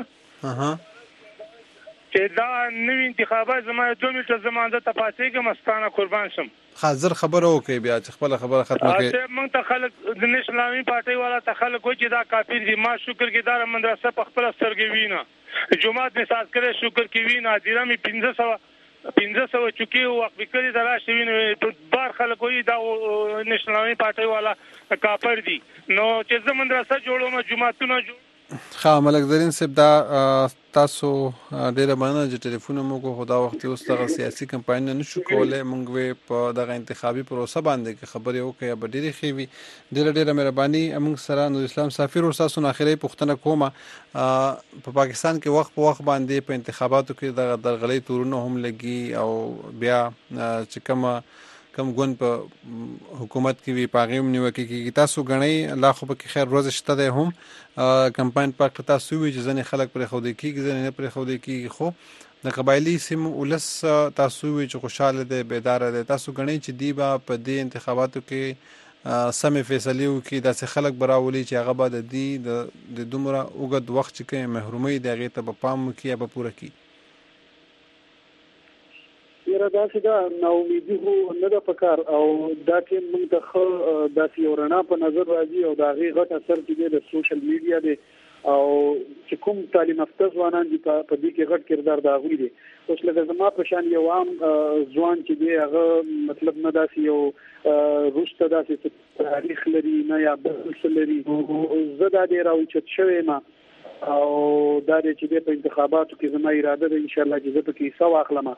چې دا نوې انتخابات زما 2 میټر زمانه ته پاتې کې مستانه قربان شم حاضر خبره وکي بیا چې خپل خبره ختمه کړي موږ ته خلک د اسلامي پارټي والا ته خلک وایي چې دا کافر دي ما شکر ګزار مدرسه په خپل سترګې وینا جمعات می ساز کړي شکر کې وینا دیره می 1500 چوکي وقف کړي دا راشي ویني بار خلک وایي دا اسلامي پارټي والا کافر دي نو چې زه مدرسه جوړوم جمعتونه ښه ملک زرین صاحب دا تاسو ډیره مننه چې ټلیفون مو کو خدا وخت اوس دغه سیاسي کمپاین نه شو کولای مونږ په دغه انتخابي پروسه باندې خبرې وکړو به ډیره خوي ډیره مهرباني موږ سره نور اسلام سفیر او تاسو نه اخري پوښتنه کومه په پاکستان کې وخت باندې په انتخاباتو کې دغه درغلي تورونه هم لګي او بیا چې کم ګون په حکومت کې وی پاغیم نیوکه کې تاسو غنئ الله خو به خیر روز شته ده هم کمپاین پاک تاسو وی چې ځنې خلک پر خو دې کې ځنې نه پر خو دې کې خو د قبایلی سیم ولس تاسو وی چې خوشاله ده بیدار ده تاسو غنئ چې دی با په دې انتخاباتو کې سمې فیصلې وکړي داسې خلک براولي چې هغه به د دومره اوږد وخت چې محرومي دغه ته په پام کې یا په پوره کې یره داسې دا ناامیدي خو نه ده پکار او دا چې موږ د داسې یو رڼا په نظر راځي او د هغې غټ اثر چې دی د سوشل میډیا دی او چې کوم تعلیم یافته ځوانان دي په دې کې غټ کردار د هغوی دی. اوس لکه زما په شان یو عام ځوان چې دی هغه مطلب نه داسې یو وروسته داسې تاریخ لري نه یا بل څه لري، زه دا ډېر راوچت شوی یم او دا دی چې په انتخاباتو کې زما اراده ده انشاءالله چې زه پکې حصه واخلم.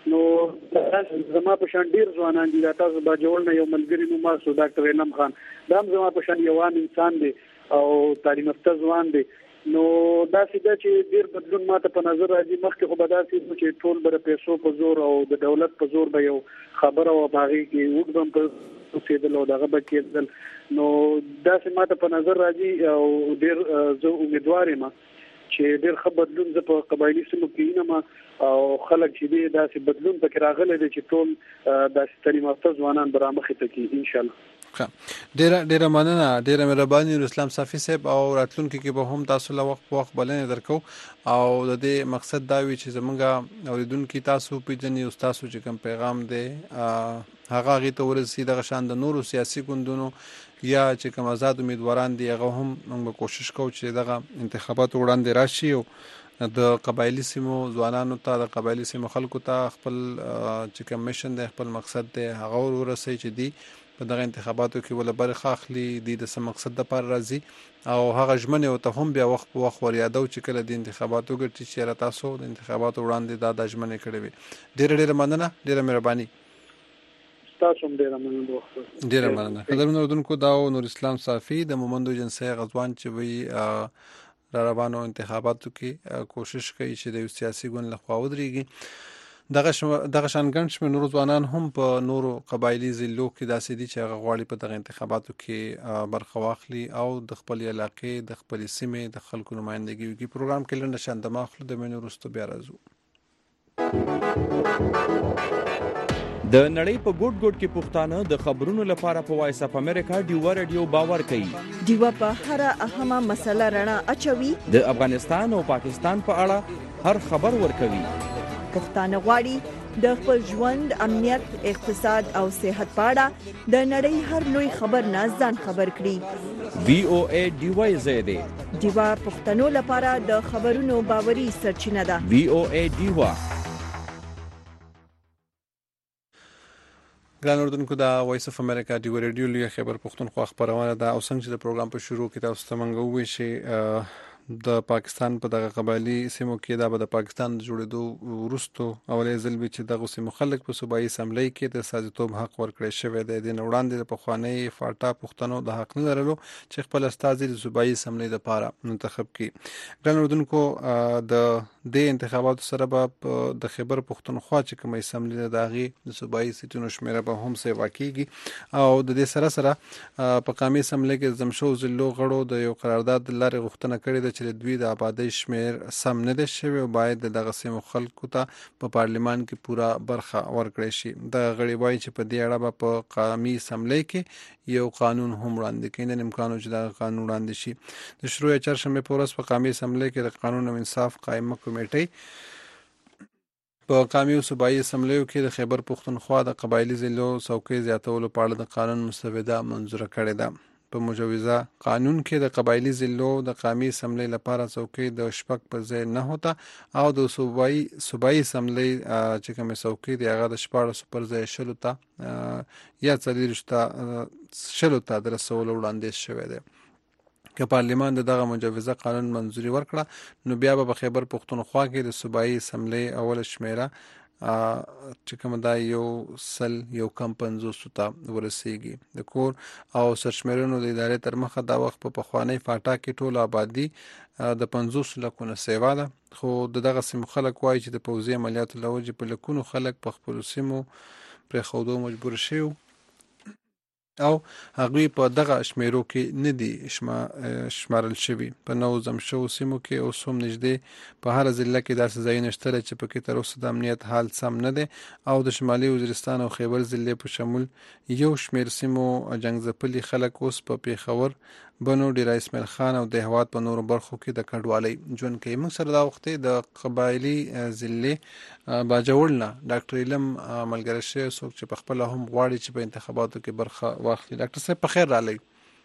نو زما په شان ډېر ځوانان دي، دا تاسو باجوړ نه یو ملګري نوم ماسو ډاکټر علم خان، دا هم زما په شان یو عام انسان دی او تعلیم یافته ځوان دی. نو داسې ده چې ډېر بدلون ماته په نظر راځي. مخکې خو به داسې و چې ټول به د پیسو په زور او د دولت په زور به یو خبره وه په هغې کې اوږد به هم اوسېدل او دغه به کېدل. نو داسې ماته په نظر راځي او ډېر زه امیدوار یم چې ډېر ښه بدلون زه په قبایلي سیمو کې وینم او خلک چې دی داسې بدلون پکې راغلی دی چې ټول داسې تعلیم یافته ځوانان به رامخې ته کړي انشاءالله. ډیره مننه، ډیره مهرباني اسلام صافي صاحب، او راتلونکي کې به هم تاسو له وخت په وخت بلنې درکو او د دې مقصد دا وي چې زمونږ اوریدونکي تاسو پیژني او تاسو چې کوم پیغام دی هغه هغې ته ورسي. دغه شان د نورو سیاسي ګوندونو یا چې کوم آزاد امیدواران دي هغه هم موږ به کوشش کوو چې دغه انتخاباتو وړاندې راشي او د قبایلي سیمو ځوانانو ته د قبایلي سیمو خلکو ته خپل چې کوم میشن دی خپل مقصد دی هغه ورسوي چې دی په دغه انتخاباتو کې ولا برخه اخلي، د څه مقصد لپاره راځي او هغه ژمنې ورته هم بیا وخت په وخت ور یادو چې کله د انتخاباتو ګټي چې تاسو د انتخاباتو وړاندې دا د ژمنې کړې وي. ډیره مننه، ډیره مهرباني. تاسو هم ډیره مننه. قدرمنو اوریدونکو، دا نور اسلام صافي د مومندو جنسي غزوان چې وی را روانو انتخاباتو کې کوشش کوي چې د سیاسي ګوند لخوا ودرېږي. دغه شان ګڼ شمېر نورو ځوانان هم په نورو قبایلي ضلعو کې داسې دي چې هغه غواړي په دغه انتخاباتو کې برخه واخلي او د خپل علاقې د خپل سیمې د خلکو نمایندګي وکړي. پروګرام کې لنډه شان دمه اخلو، د مینې وروسته بیا راځو. د نړۍ په ګوټ ګوټ کې پښتانه د خبرونو لپاره په وایس اف امریکا ډیوا رادیو باور کوي. ډیوا په هر اهمه مسله رڼا اچوي، د افغانستان او پاکستان په اړه هر خبر ورکوي. پښتانه غواړي د خپل ژوند، امنیت، اقتصاد او صحت په اړه د نړۍ هر لوی خبر نه ځان خبر کړي. VOA ډیوا زیاده ډیوا پښتنو لپاره د خبرونو باوري سرچینه ده. VOA ډیوا. ګران اوریدونکو، دا وایس اف امریکا ډیوا رادیو لوی خبر پښتونخوا خبرونه ده او څنګه چې د پروګرام په شروع کې تاسو ته منغو وی شي د پاکستان په دغه قبایلی سیمو کې دا به د پاکستان د جوړېدو وروسته اولې ځل چې دغه سیمو خلک په صوبایي اسمبلی کې د استازیتوب حق ورکړی شوی دی. د وړاندې د پخوانی فاټا پښتنو د حق نه لرلو چې خپل استازي د صوبایي اسمبلی لپاره منتخب کړي. ګران اوریدونکو، د انتخاباتو سره به د خیبر پښتونخوا چې کومه اسمبلی ده د هغې د صوبایي سیټونو شمیره به هم سیوا کیږي او د دې سره په قومي اسمبلی کې د زمشو ضلعو غړو د یو قرارداد لارې غوښتنه کړې ده چې دوی د آبادی شمیر سم نه دی شوی او باید دغه سیمو خلکو ته په پارلیمان کې پوره برخه ورکړی شي. د غړي وایي چې په دې اړه په قومي اسمبلی کې یو قانون هم وړاندې کړي، نن امکان چې دا قانون وړاندې شي. د شروع چهارشنبه په ورځ په قومي اسمبلی کې د قانون او انصاف قائمه کمیټې په قومي او صوبایي اسمبلیو کې د خیبر پښتونخوا د قبایلی ضلعو څوکۍ زیاتولو په اړه د قانون مسوده منظوره کړې ده. په مجوزه قانون کې د قبایلی ضلعو د قومي اسمبلی لپاره څوکۍ د شپږ پر ځای 9 ته او د صوبایي اسمبلی چې کومه څوکۍ دی هغه د 14 پر ځای 10 ته یا 40 ته د رسولو وړاندیز شوی دی. که پارلیمان دغه مجوزه قانون منظوري ورکړه نو بیا به خیبر پښتونخوا کې د صوبایي اسمبلی اول شمیره چې کوم دا یو کم 50 ته ورسیږي. د کور او سرشمیرونو د ادارې تر مخه دا وخت په پخوانی فاټا کې ټول آبادی د 50 لکونه سیوا ده، خو دغه سیمو خلک وایي چې د پوځي عملیاتو لوجې په لکونو خلک په خپل سیمو پرې خودو مجبور شي او هغوی په دغه شمیرو کې نه دي شمارل شوي. په نو زم شو سیمو کې اوس هم نږدې په هر ضلع کې داسې ځایونه شته چې پکې تر اوسه د امنیت حال سم نه دی او د شمالي وزیرستان او خیبر ضلع په شمول یو شمیر سیمو جنگ ځپلي خلک اوس په پیښور، بنو، ډیره اسماعیل خان او د هواد په نورو برخو کې د کډوالۍ ژوند کوي. موږ سره دا وخت د قبایلي ضلع باجوړ نه ډاکټر علم ملګری شوی څوک چې په خپله هم غواړي چې په انتخاباتو کې برخه واخلي. ډاکټر صاحب په خیر راغلی.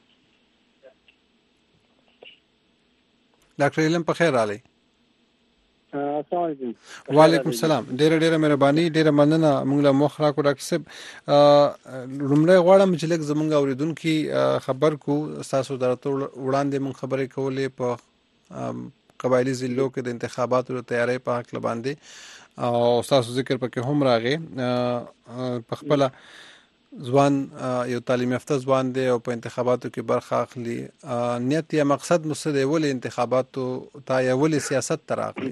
ډاکټر علم په خیر راغلی. السلام علیکم. وعلیکم السلام. ډیره مهرباني، ډیره مننه موږ له مخ راکو. ډاکټر صاحب لومړی غواړم چې لږ زموږ اوریدونکي خبر کو تاسو درته وړاندې موږ خبرې کولې په قبایلي ضلعو کې د انتخاباتو د تیاری په حق باندې او تاسو ذکر پکې هم راغی. په خپل ځوان یو تعلیم یافته ځوان دی او په انتخاباتو کې برخه اخلي. نیت یا مقصد مو څه دی؟ ولې انتخاباتو ته یا ولې سیاست ته راغلی؟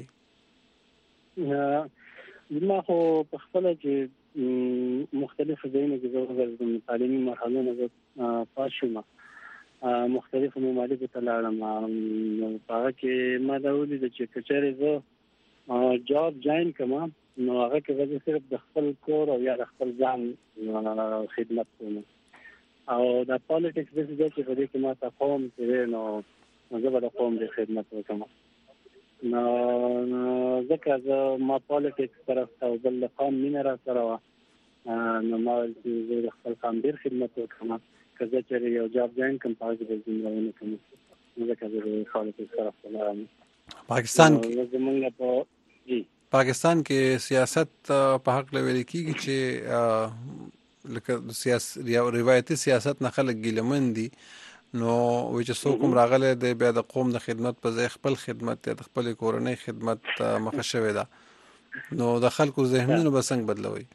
ما خو په خپل چې مختلف ځایونو کې د تعلیمي مرحلو نه پاس شوم، مختلف ممالکو ته لاړم. هغه کې ما دا ولیدل چې کچېرې زه جاب جاین کوم نو هغه کې زه صرف د خپل کور او یا د خپل ځان خدمت کوم او د پالیټکس د څه چې په دې کې ما ته قوم چې نو زه به د قوم د خدمت وکم. نو ځکه زه ما پالیټکس طرف ته بل قوم مینه را سره نو ما چې زه د خپل قوم ډیر خدمت وکم. که زه چې یو جاب جاین کوم په هغه کې زموږ نه کوم نو ځکه زه د پالیټکس طرف ته لاړم. پاکستان کې سیاست په حق لویل کیږي چې لکه سیاست یا روایتي سیاست نه خلک ګیلمن دي نو چې څوک هم راغلی دی بیا د قوم د خدمت په ځای خپل خدمت یا د خپل کورنۍ خدمت مخه شوې ده نو د خلکو ذهنونه به څنګه بدلوي؟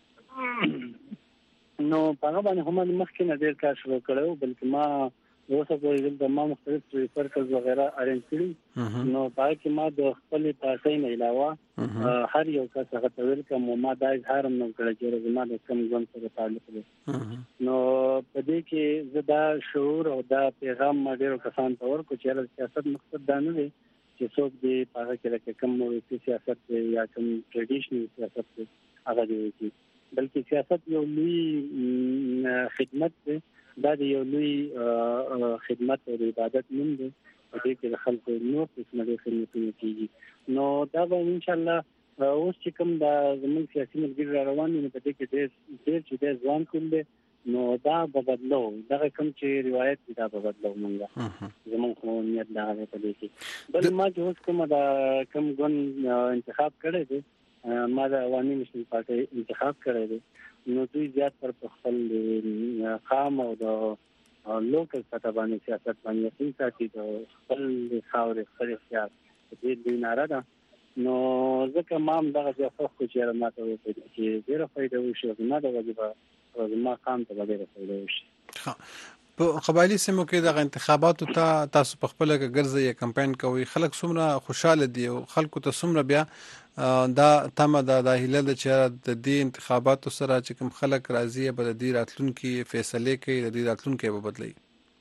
نو په هغه باندې هم مخکې نه ډېر کار شروع کړو بلکې ما اوسه پورې د ما مختلف ریسرچز وغیرہ ارینج کړي نو پای کې ما د خپل پارټۍ نه علاوه هر یو کس هغه تول کوم ما دا اظهار هم کړی چې زما د کوم ځان سره تعلق لري نو په دې کې زدا شعور او دا پیغام ما ډېر کسان ته ورکو چې سیاست مقصد دا نه دی چې څوک دې په هغه کې کوم نوې سیاست یا کوم ټریډیشنل سیاست هغه دی بلکې سیاست یو لوی خدمت دی دا د یو لوی خدمت او عبادت نوم دی په دې کې د خلکو نور قسمه د خدمتونه کیږي نو دا به ان شاء الله اوس چې کوم د زموږ سیاسي ملګري روان دي په دې کې ډېر چې ځوان کوم دی نو دا به بدلو دا کوم چې روایت دا به بدلو مونږه زموږ خو نیت دا په دې کې بل ما چې اوس کوم دا کوم ګون انتخاب کړی دی ما د عوامي نشنل پارټي انتخاب کړی دی نو دوی زیات پر خپل قام او د لوکل سطح باندې سیاست باندې یقین ساتي د خپل خاورې خپل اختیار دې دوی ناره ده نو ځکه ما هم دغه ځای خو چې ما ته وایي چې ډېره فایده وشي ما د واجبه ما قام ته ډېره فایده وشي. په قبایلی سیمو کې د انتخاباتو ته تاسو په خپل ګرځي یا کمپاین کوي خلک څومره خوشاله دي او خلکو ته څومره بیا دا تمه د هیله د چې د دې انتخاباتو سره چې کوم خلک راضي به د دې راتلونکي فیصله کوي د دې راتلونکي به بدلي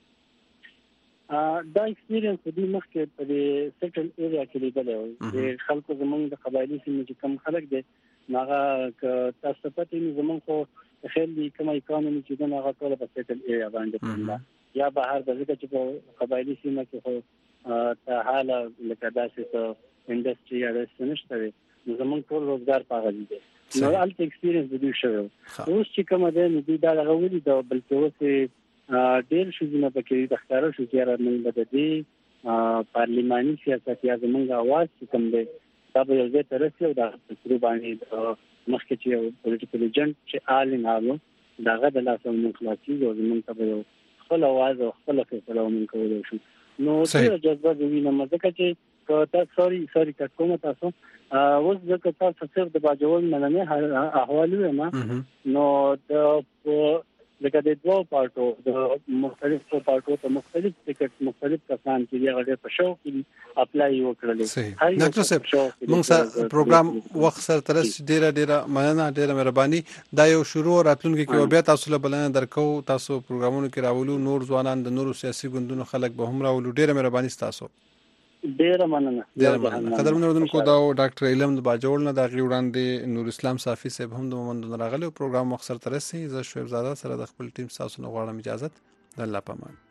دا ایکسپیرینس د مخکې په دې سیټل ایریا کې لیدل د خلکو زمونږ د قبایلی سیمو چې کوم خلک دي هغه تاسو پته نه زمونږ خو خیال دي کومه اکانومي چې دا هغه ټول په سیټل ایریا باندې پنده یا بهر د ځکه چې په قبایلی سیمه کې خو ته حاله لکه داسې انډستری یا د نشته زمونږ ټول روزګار پاغلی دي نو الټ ایکسپیرینس د دې شوی اوس چې کومه ده نو دا غوړي د بلکې اوس ډېر شو نه پکې د ښکارا شو چې راځي د دې پارلماني سیاست یا زمونږ आवाज چې کوم دی دا به یو ځای ته رسي او دا تر باندې مخکې چې یو پولیټیکل ایجنټ چې آلین آلو داغه د لاسو موږ خلاصي او زمونږ ته یو خپل आवाज او خپل فیصله موږ کولای شو نو څه جذبه دی نو مزه چې تاسو سوري کومه تاسو اوس ځکه تاسو صرف د باجوړ نه نه احوال ما نو د لکه د دوه پارټو د مختلفو پارټو ته مختلف ټیکټ مختلف کسان چې هغه په شو کې اپلای وکړل. ډاکټر صاحب موږ سره پروګرام وخت سره ترس ډیره مننه، ډیره مهرباني. دا یو شروع راتلونکي کې بیا تاسو له بلنه درکو، تاسو پروګرامونو کې راولو، نور ځوانان د نورو سیاسي ګوندونو خلک به هم راولو. ډیره مهرباني تاسو. ډیره مننه. قدرمن اردوونکو دا ډاکټر علم د باجوړ نه د وړاندې نور اسلام صافي صاحب هم د مومند راغلي. پروګرام مخسر ترسي زه شعیب زاده سره د خپل ټیم تاسو نه غواړم اجازه. د الله پامان.